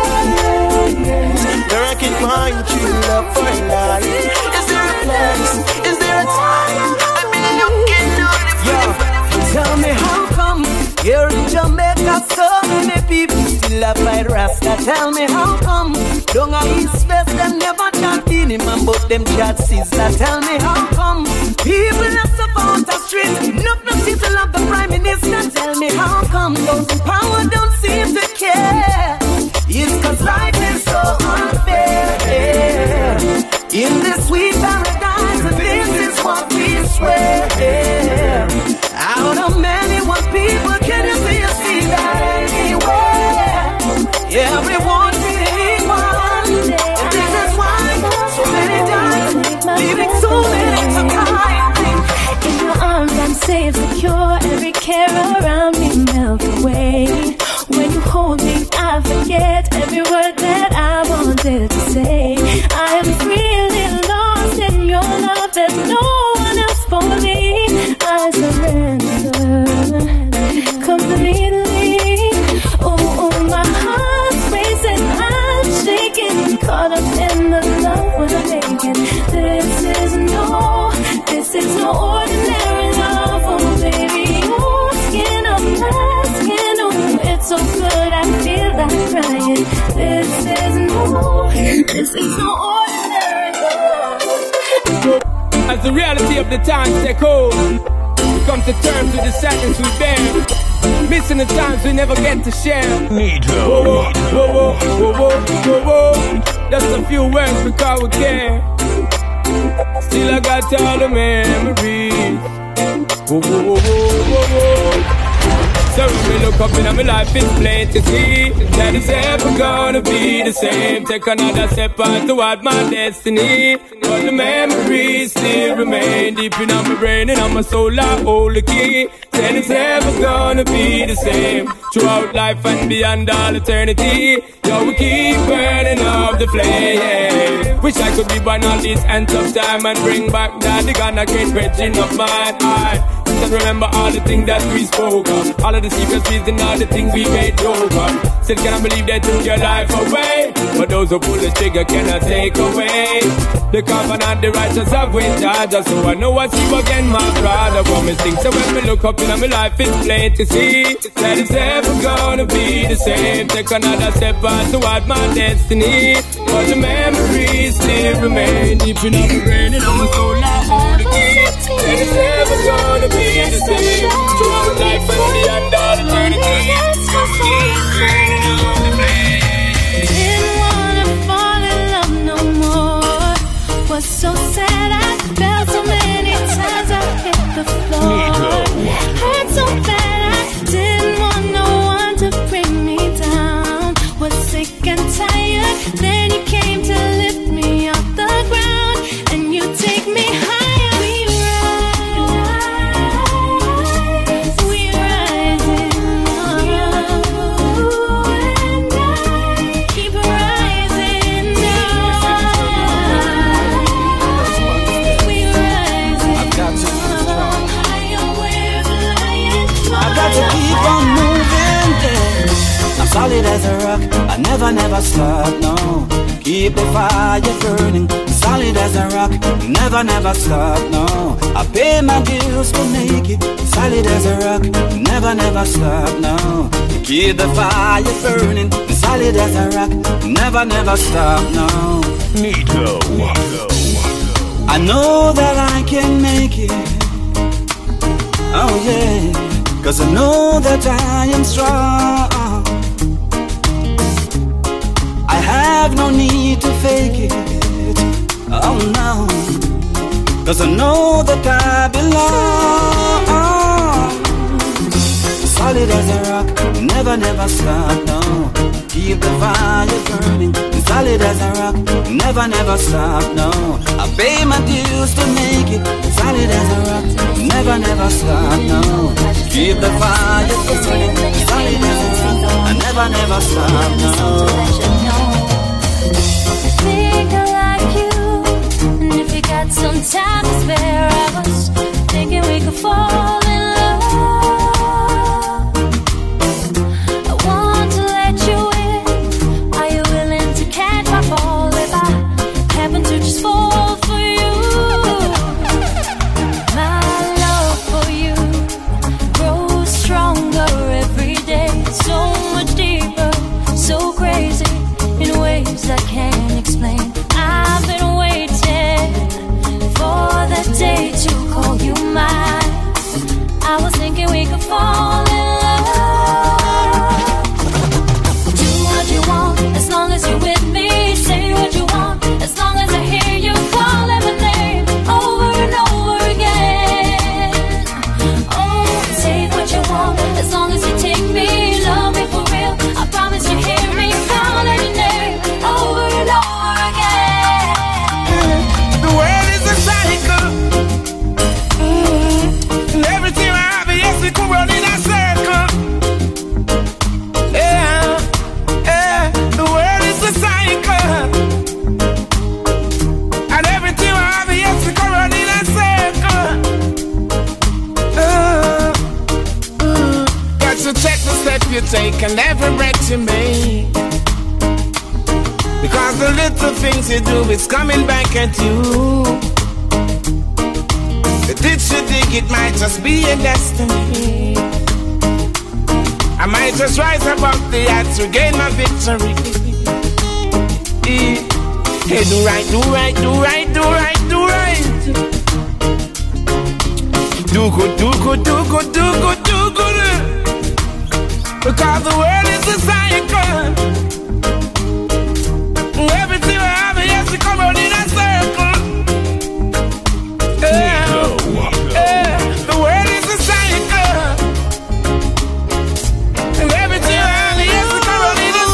where I can find true love for life? Is there a place? Is there a time? I've been looking on it. Yeah. Tell me how come here in Jamaica so many people still a fight Rasta? Tell me how come down a East West them never chat in him and but them chat sister? Tell me how come people are so out the street, not no people of the Prime Minister? Tell me how come those in power don't seem to care? It's cause life This ain't no ordinary love. As the reality of the times take hold, we come to terms with the sadness we bear, missing the times we never get to share. Nito. Whoa, whoa, whoa, whoa, whoa, whoa, whoa. Just a few words because we care. Still I got all the memories. Whoa, whoa, whoa, whoa, whoa. So when we look up in my life, it's plain to see that it's ever gonna be the same. Take another step on toward my destiny, but the memories still remain deep in my brain and on my soul. I hold the key. Said it's never gonna be the same throughout life and beyond all eternity. Yo, we keep burning up the flame. Wish I could be born all this and tough time and bring back that the gonna get stretching of my heart. And remember all the things that we spoke of, all of the secrets and all the things we made over. Still cannot believe they took your life away, but those who pull the trigger cannot take away the covenant the righteous have with charge. So I know I see you again, my brother. What me think? So when we look up in my life, it's plain to see that it's never gonna be the same. Take another step on toward my destiny, but the memories still remain deep in my brain and on my soul. I hold the key. And it's never gonna be the same throughout life and beyond all eternity. Didn't wanna fall in love no more. Was so sad I fell so many times I hit the floor. Hurt so bad I didn't want no one to bring me down. Was sick and tired, then you came to lift me off the ground, and you take me higher. Solid as a rock, I never, never stop, no. Keep the fire burning. Solid as a rock, never, never stop, no. I pay my dues to make it. Solid as a rock, never, never stop, no. Keep the fire burning. Solid as a rock, never, never stop, no. Nito. I know that I can make it. Oh yeah, cause I know that I am strong. I have no need to fake it, oh no, cause I know that I belong. Solid as a rock, never, never stop, no. Keep the fire burning. Solid as a rock, never, never stop, no. I pay my dues to make it. Solid as a rock, never, never stop, no. Keep the fire burning. Solid as a rock, I never, never stop, no. Think I like you, and if you got some time to spare, I was thinking we could fall in love. I want to let you in. Are you willing to catch my fall if I happen to just fall for you? My love for you grows stronger every day, so much deeper, so crazy, in ways I can't explain. I've been waiting for that day to call you mine. I was thinking we could fall in love. Do what you want as long as you're with me. Say what you want as long as I hear you calling my name over and over again. Oh, take what you want as long as you take me. Love me for real, I promise you hear me calling your name over and over again. The world is a cycle, mm-hmm. And everything I have, yes, we could run in a circle. Yeah, yeah. The world is a cycle, and everything I have, yes, we could run in a circle. Uh, uh. Got to check the step you take and every breath you make. Because the little things you do is coming back at you. The ditch you dig, it might just be a destiny. I might just rise above the odds to gain my victory. Hey, do right, do right, do right, do right, do right. Do good, do good, do good, do good, do good. Because the world is a cycle. Everything I have, yes, to come out in a circle. Yeah. Yeah. The world is a cycle. Everything I have, yes, to come out in a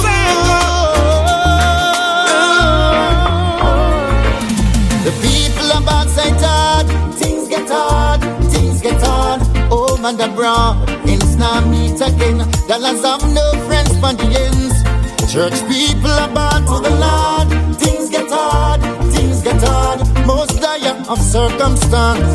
circle. The people are bad side hard. Things get hard. Things get hard. Home and abroad. Ends now meet again. Dollars have no friends for the ends. Church people are bad to the Lord. Things get hard, things get hard. Most dire of circumstance.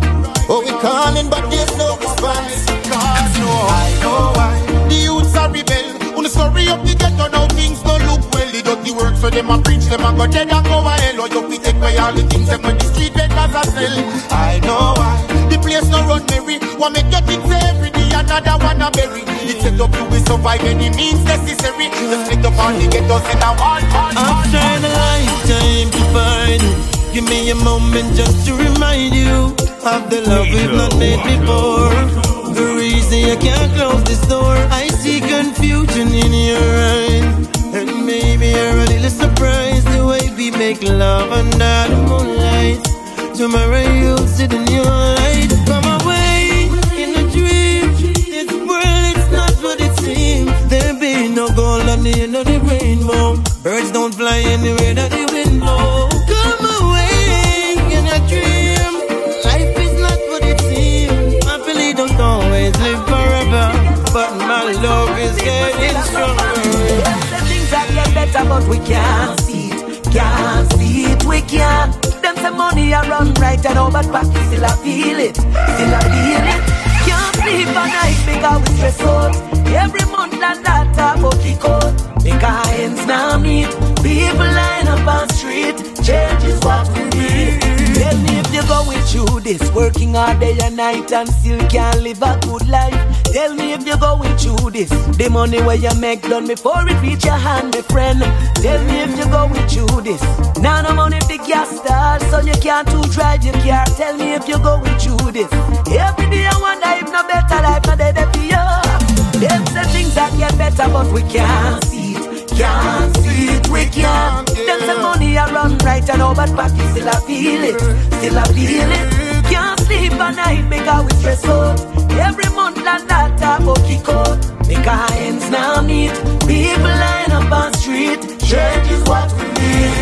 Oh, we calling, but there's no response. I know why the youths are rebel. On the story of the ghetto, now things don't look well. The dirty work, so them a preach, them a go dead and go hell. Or you be take away all the things them when the street beggars are sell. I know why the place no run merry. One make your things every day, another one a bury. It's set up you will survive any means necessary. The split up on the ghettos in a one, one, I've tried a lifetime to find you. Give me a moment just to remind you of the love we've not made before. The reason you can't close this door, I see confusion in your eyes. And maybe you're a little surprised the way we make love under the moonlight. Tomorrow you'll sit in your light. Come away in a dream. This world, it's not what it seems. There be no gold on the end of the rainbow. Birds don't fly anywhere that the wind blows. Come away in a dream. Life is not what it seems. Happily don't always live forever, but my love is getting stronger. The things that get better, but we can't see it. Can't see it, we can't. Them say money I run right and over back, still I feel it, still I feel it. Can't sleep at night because we stress out. Every month and that about kick out. Make our hands now meet. People line up on street. Change is what we need. Tell me if you're going through this, working all day and night and still can't live a good life. Tell me if you're going through this, the money where you make done before it reach your hand, my friend. Tell me if you're going through this. Now no money for gas stars, so you can't to drive your car. Tell me if you're going through this. Every day I wonder if no better life no dead for you. Them say things that get better, but we can't see it. Can't see it, we can't. Them say money I run right and over back, still I feel it, still I feel it. Can't sleep at night because we stress out. Every month and that about kick out. Make our hands now meet. People line up on street. Change is what we need.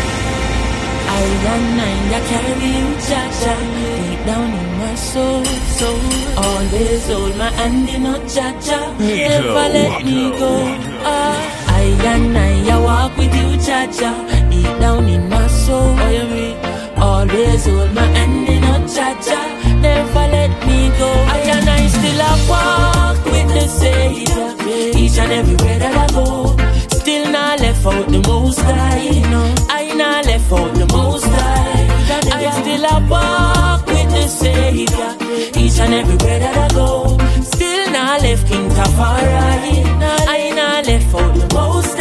I and I, I carry you, cha-cha, deep down in my soul, soul. Always hold my hand in a cha-cha, never let me go. Ah, I and I, I walk with you, cha-cha, deep down in my soul. Oh, you mean? Always hold my hand in a cha-cha, never let me go. I and I still a walk with the Savior, each and everywhere that I go. Still not left out the most high, I not left out the most high. I still a walk with the Savior, each and everywhere that I go. Still not left King Tafari, I not left out the most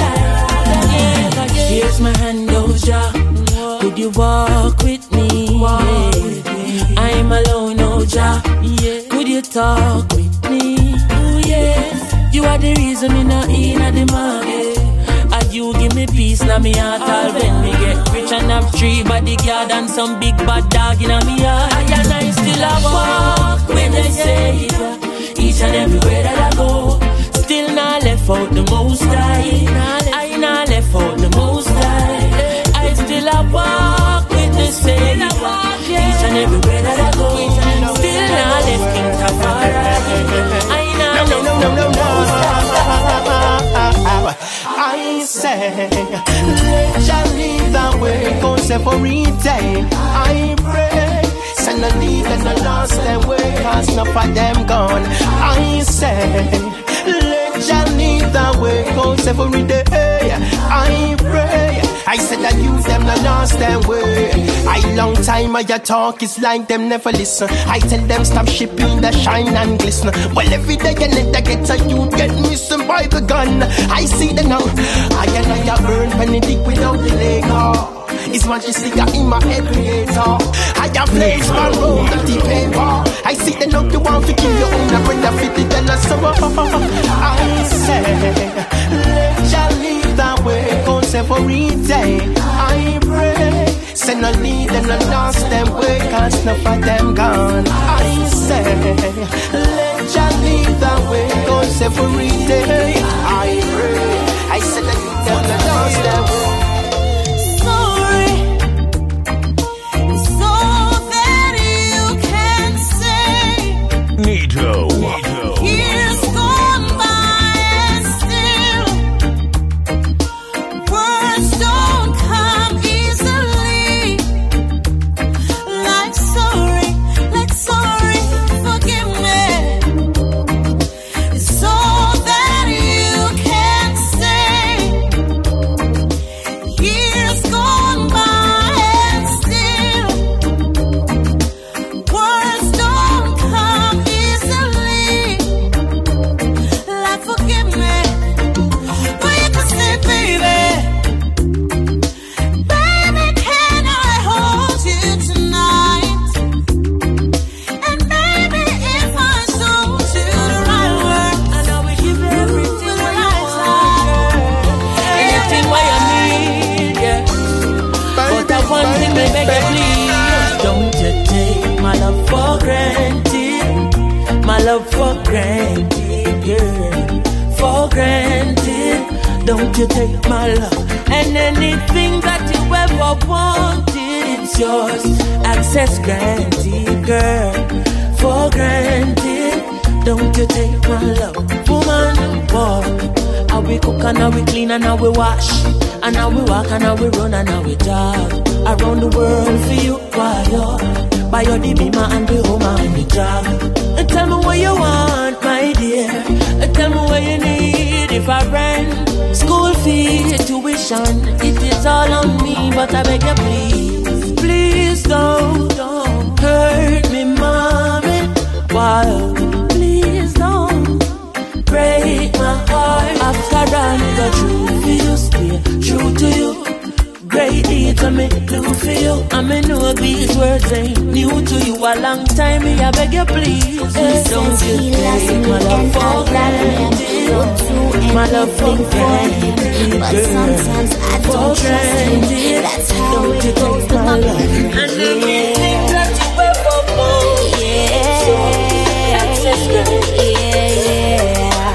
high. Here's my hand, oh Jah, could you walk with me? Yeah. I'm alone, oh Jah, could you talk with me? Oh yes, you are the reason me not in at the market. And you give me peace now me heart all when me get rich and have three bodyguard and some big bad dog in me heart. I and I still a walk with the Savior, each and everywhere that I go. Still not left out the most high, I not left out the most high. I still a walk with the Savior, each and everywhere that I go. Still not left King Tafari, I not left out the most high. I say, let Jah lead the way, go separate day. I pray, send a lead and a lost their way, cause enough of them gone. I say, let Jah lead the way, go separate day. I pray, I said that you them not lost their way. I long time I talk, it's like them never listen. I tell them stop shipping the shine and glisten. Well every day you let the get a you get missing by the gun. I see them now, I and I burn penny deep without the leg. Oh. is majestic in my head creator. I have placed my road on the paper. I see the love you want to kill your own, I bring the fifty and a summer. I say, let ya lead that way, cause every day I pray. Say no lead and no lost them way, cause enough of them gone. I say, let ya lead that way, cause every day I pray. I said that you them no lost them way. Sorry, so that you can say Nitro. years gone by and still words don't come easily. Like sorry, like sorry, forgive me. So that you can say years gone by and still words don't come easily. Like forgive me, but you can say, baby, baby, can I hold you tonight? And maybe if I told you the right words, I know we give everything the right time. Anything what you need, yeah. But that one thing they beg you, please, don't you take my love for granted. My love for granted, girl. For granted. Don't you take my love. And anything that you ever wanted, it's yours. Access granted, girl. For granted. Don't you take my love. Woman, boy. How we cook and how we clean and how we wash. And how we walk and how we run and how we jog. Around the world for you, why you buy your the beamer and the homer and the jog. And tell me what you want, my dear. And tell me what you need. If I rent, school fees, tuition, it is all on me. But I beg you, please, please don't, don't hurt me, mommy. Why? Please don't break my heart. After all, the truth for you, stay true to you. Great deeds I me do for you. I me know these words ain't new to you. A long time me I beg you please, please don't you take my love for granted. My love for granted, But sometimes I don't trust him. That's how it goes with my love. And everything that you ever want, Yeah, access girl. yeah, yeah.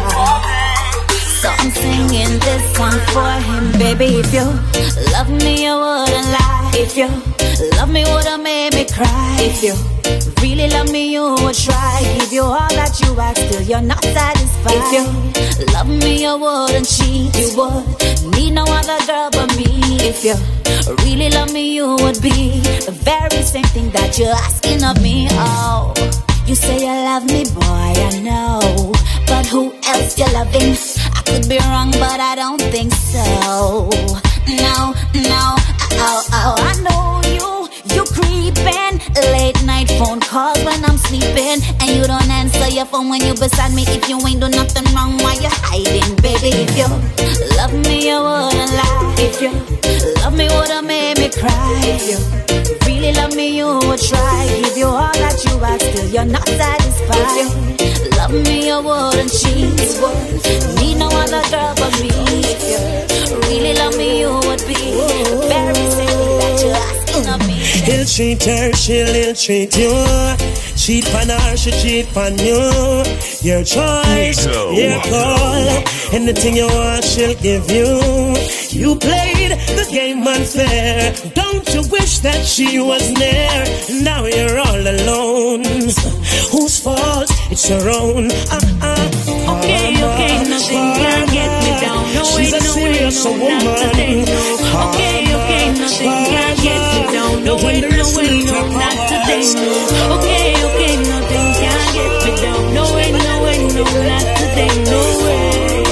So I'm singing this one for him, baby. If you love me, you wouldn't lie. If you love me, would've made me cry. If you really love me, you would try. Give you all that you ask, still you're not satisfied. If you love me, you wouldn't cheat. You would need no other girl but me. If you really love me, you would be the very same thing that you're asking of me. Oh, you say you love me, boy, I know. But who else you loving? I could be wrong, but I don't think so. No, no, oh, oh, I know you. You creeping, late night phone calls when I'm sleeping, and you don't answer your phone when you beside me. If you ain't do nothing wrong, why you hiding, baby? If you love me, you wouldn't lie. If you love me, would've made me cry. If you really love me, you would try. Give you all that you ask, still you're not satisfied. If you love me, you wouldn't cheat. You would need no other girl but me. If you really love me, you would be the very same thing that you're asking of me. He'll treat her, she'll ill treat you. Cheat on her, she cheat on you. Your choice, Nitro. your call. Anything you want, she'll give you. You played the game unfair. Don't you wish that she was near? Now you're all alone. Whose fault? It's your own. Uh, uh, Okay, okay, nothing can get me down. No way, She's a no way, serious no, woman. not today, no. Okay, okay, nothing can get me down. No way, no way, no, not today, no. Okay, okay, nothing can get me down. No way, no way, no, not today, no way.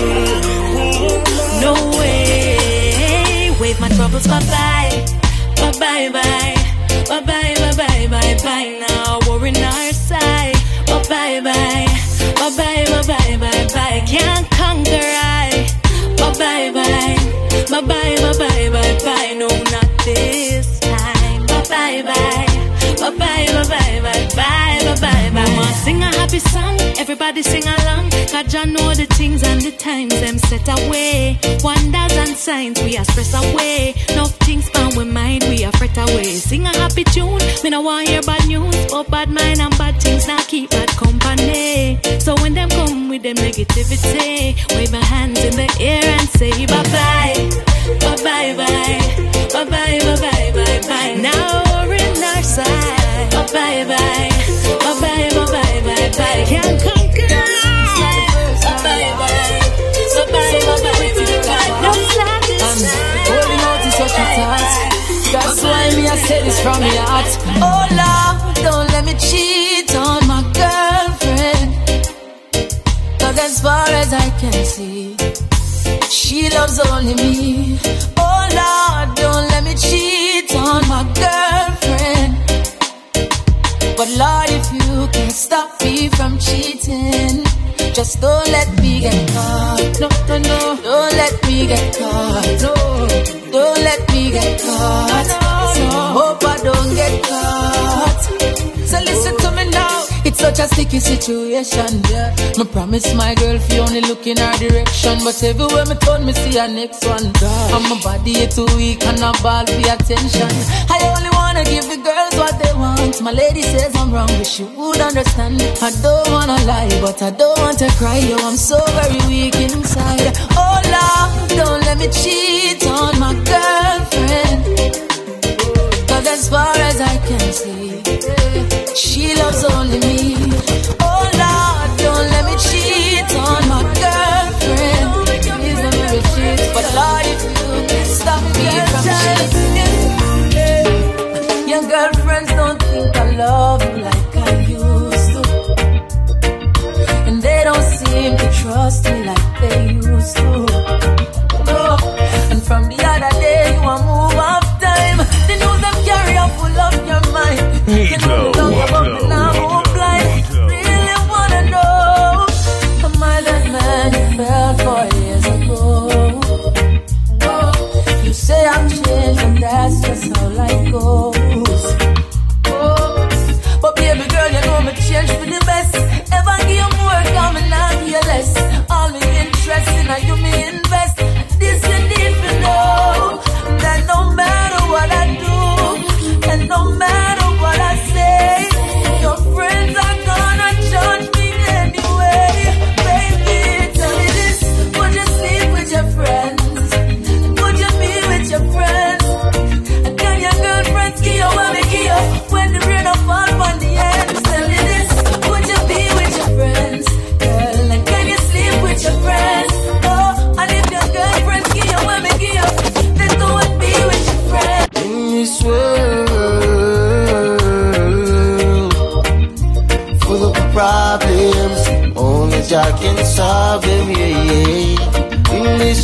No way. Wave my troubles bye-bye. Bye-bye, bye. Bye-bye, bye-bye, bye-bye. Now we're in our side. Bye-bye, bye-bye, bye-bye, bye-bye. Can't conquer I. Bye-bye, bye. Bye-bye, bye-bye, bye-bye. No, not this. Bye bye, bye bye, bye bye, bye bye, bye. Mama sing a happy song, everybody sing along. God Jah know the things and the times them set away. Wonders and signs we are stress away. No things bound with mind we are fret away. Sing a happy tune, me no want hear bad news. But bad mind and bad things now keep bad company. So when them come with them negativity, wave my hands in the air and say bye bye, bye bye, bye bye, bye bye, bye bye, bye. Now we're in our side. Bye bye, bye, bye bye, bye bye, bye bye. Can't conquer. Bye bye, bye, bye bye, bye bye. No slackness. Holding out is such a task. That's why me I say this from my heart. Oh Lord, don't let me cheat on my girlfriend. Cause as far as I can see, she loves only me. Oh Lord, don't let me cheat on my girlfriend. But Lord, if you can stop me from cheating, just don't let me get caught. No, no, no. Don't let me get caught. No. Don't let me get caught. So hope I don't get caught. So listen to me now. It's such a sticky situation, yeah. Me promise my girl if you only look in her direction, but everywhere me turn me see her next one. And my body is too weak and I ball for attention. I only wanna give the girls what they want. My lady says I'm wrong, but she would understand. I don't wanna lie, but I don't want to cry. Yo, I'm so very weak inside. Oh Lord, don't let me cheat on my girlfriend. Cause as far as I can see, she loves only me. Oh Lord, don't let me cheat on my girlfriend. Please don't let me cheat. But Lord, if you can stop me from cheating. Your girlfriends don't think I love you like I used to, and they don't seem to trust me like they used to. Oh, and from the other day you a move off time. The news them carry up full of your mind. You know the love about me now won't blind. Really wanna know, am I that man you felt four years ago? Oh, you say I'm changed and that's just how life goes. Oh, but baby girl, you know me change for the best. Ever give you more, come and not give you less. All me interest in how you me invest. This you need to know, that no matter what I do, and no matter what I say, your friends are gonna judge me anyway. Baby, tell me this, would you sleep with your friends? Would you be with your friends? And can your girlfriends give you what they give you when the rain don't fall on the ends? Tell me this, would you be with your friends? Girl, and can you sleep with your friends? Oh, and if your girlfriends give you what they give you, then don't be with your friends. In this world full of problems, only Jah can solve them, yeah, yeah. In this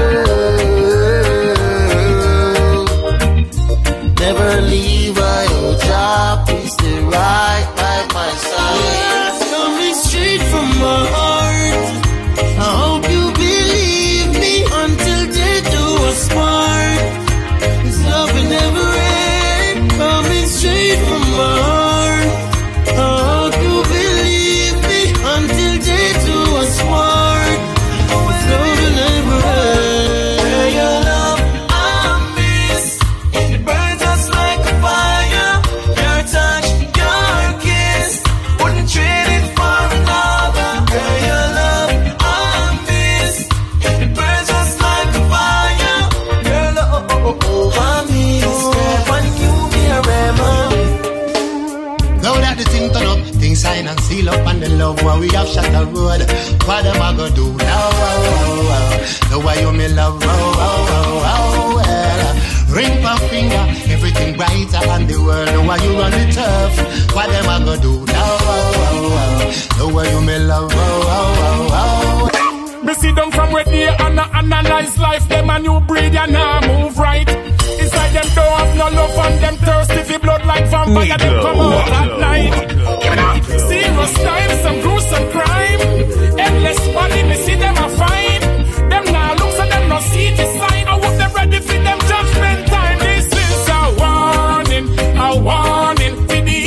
world, never leave I, oh Jah, please stay right by my side. Coming straight from my heart, I hope you believe me until they do us part. This love will never end, coming straight from my heart. I hope you believe me until they do us part. This love will never end. Girl, your love I miss, it burns us like a fire. Your touch, your kiss, wouldn't trade it for another. Girl, your love I miss, it burns us like a fire. Girl, oh, oh, oh, oh, I miss, girl, when you be around. Now that the thing turn up, things sign and seal up and the love where we have shot the road. What am I gonna do now? Oh, oh, oh. The way you me love, oh, oh, oh, oh, well. Ring my finger, everything brighter and the world. The way you run the turf, what am I gonna do now? Oh, oh, oh. The way you me love, oh, oh, oh, oh. Me see them from where they and analyze life. Them a new breed and now move right. It's like them don't have no love and them thirsty for blood like vampire. Them come out at night. Serious time, some gruesome crime. Endless body, me see them a fight. Them now look so them no see the sign. I hope them ready for them judgment time. This is a warning, a warning for the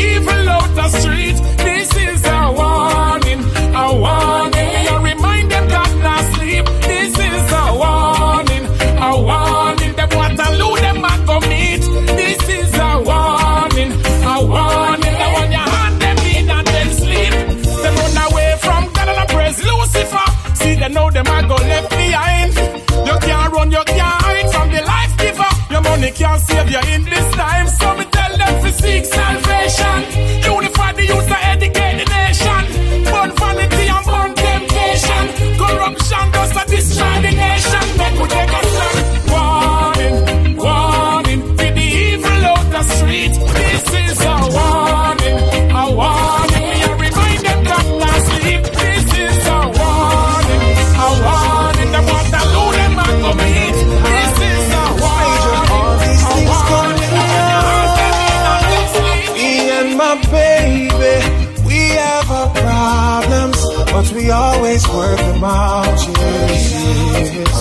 but we always work them out, yes, yes.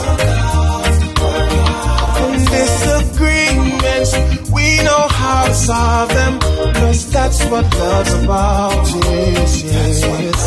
And disagreements, we know how to solve them, cause that's what love's about, yes, yes.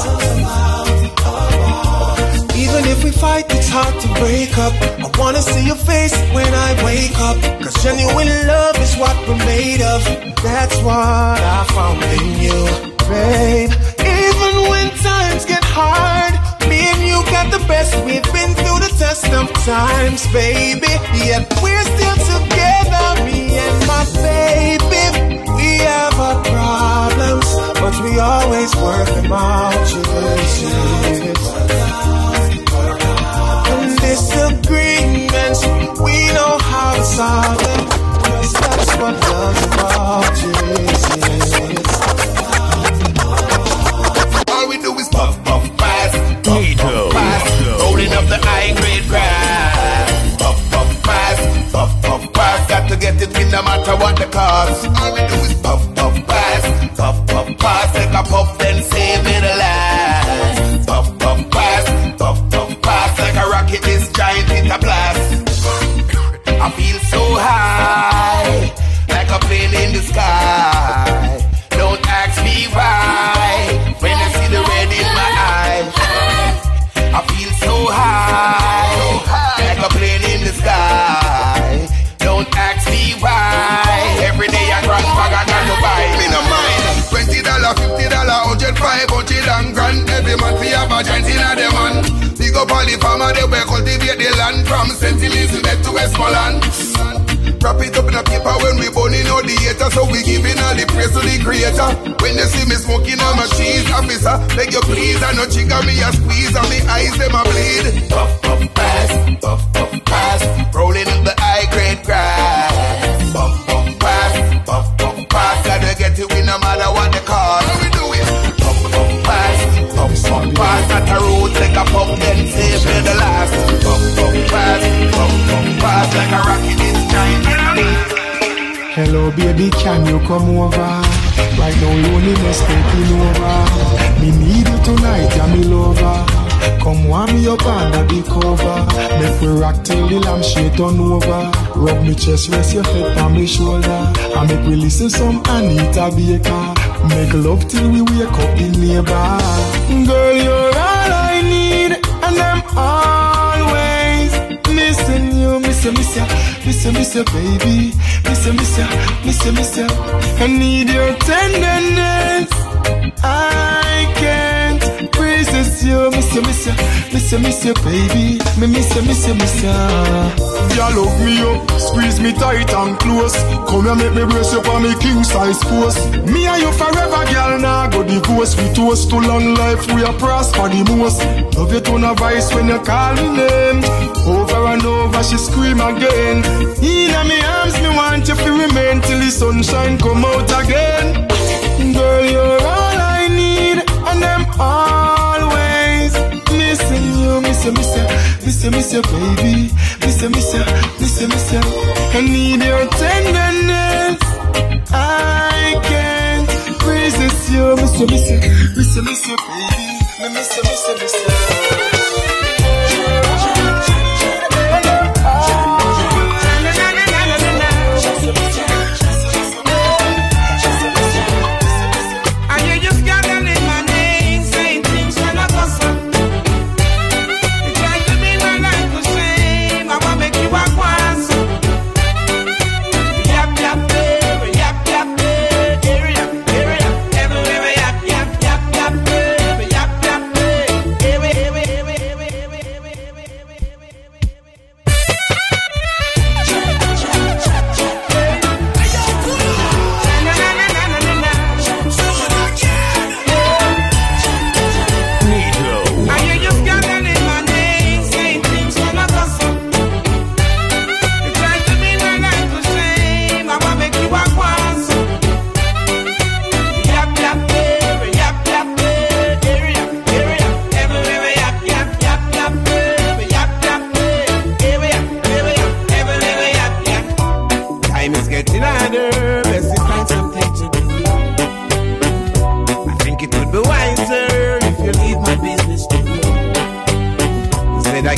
Even if we fight, it's hard to break up. I wanna see your face when I wake up, cause genuine love is what we're made of. That's what I found in you, babe. Even when times get hard, me and you got the best. We've been through the test of times, baby, yet we're still together, me and my baby. We have our problems, but we always work them out, yes, yes. And disagreements, we know how to solve them, cause that's what love's about, yes, yes. All we do is puff, puff, pass, puff, puff, pass, rolling up the high grade grass. Puff, puff, pass, puff, puff, pass, got to get it in no matter what the cost. All we do is puff, puff, pass, puff, puff, pass, take a puff, then save it alive. Puff, puff, pass, puff, puff, pass, like a rocket, this giant hit a blast. I feel so high, like a plane in the sky. Don't ask me why, when I see the red in my eyes. I feel so high, like a plane in the sky. Don't ask me why, every day I run bag I got to buy. Me no mind, twenty dollars, fifty dollars, one hundred, five hundred and grand. Every month we have a giant in a demand. Big up all the farmer, they will cultivate the land from Saint Elizabeth to Westmoreland. Wrap it up in a paper when we burning out the hater, so we giving all the praise to the creator. When you see me smoking on my cheese, officer, beg you please, I no trigger me a squeeze, and me eyes them a bleed. Puff, puff, pass, puff, puff, pass, rolling up the high grade grass. Puff, puff, pass, puff, puff, pass, gotta get it in no matter what the cost. How we do it? Puff, puff, pass, puff, puff, pass, at the road, take a puff, then save me the last. Puff, puff, pass, puff, puff, pass, like a rocket, it's giant. Hello baby, can you come over? Right now loneliness taking over. Me need you tonight, yeah me lover. Come warm me up under the cover. Make we rock till the lampshade turn over. Rub me chest, rest your head on me shoulder. And make we listen some Anita Baker. Make love till we wake up in neighbor. Girl, you're all I need, and I'm always missing you, miss you, miss you, miss you, miss you, baby, miss you, miss you, miss you, miss you. I need your tenderness. I can't resist you, miss you, miss you, miss you, miss you, baby, me miss you, miss you, miss you. You love me up, squeeze me tight and close. Come here, make me brace you for me king size force. Me and you forever, girl, now go divorce. We toast to long life, we are prosper the most. Love you to no voice when you call me name. Over and over, she scream again. In my arms, me want you to remain till the sunshine come out again. Girl, you're all I need, and I'm always missing you, miss you, miss you, miss you, miss you, baby, miss you, miss you, miss you, miss you. I need your tenderness. I can't resist you, miss you, miss you, miss you, miss you, baby, me miss you, miss you, miss you.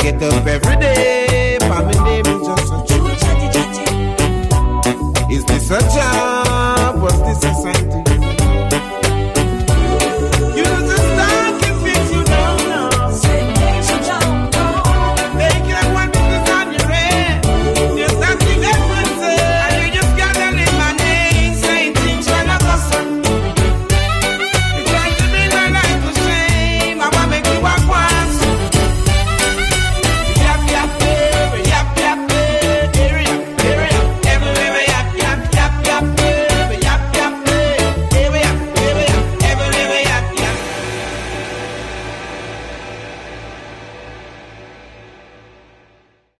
get up every day, but my name is just a chatty chatty. Is this a chance?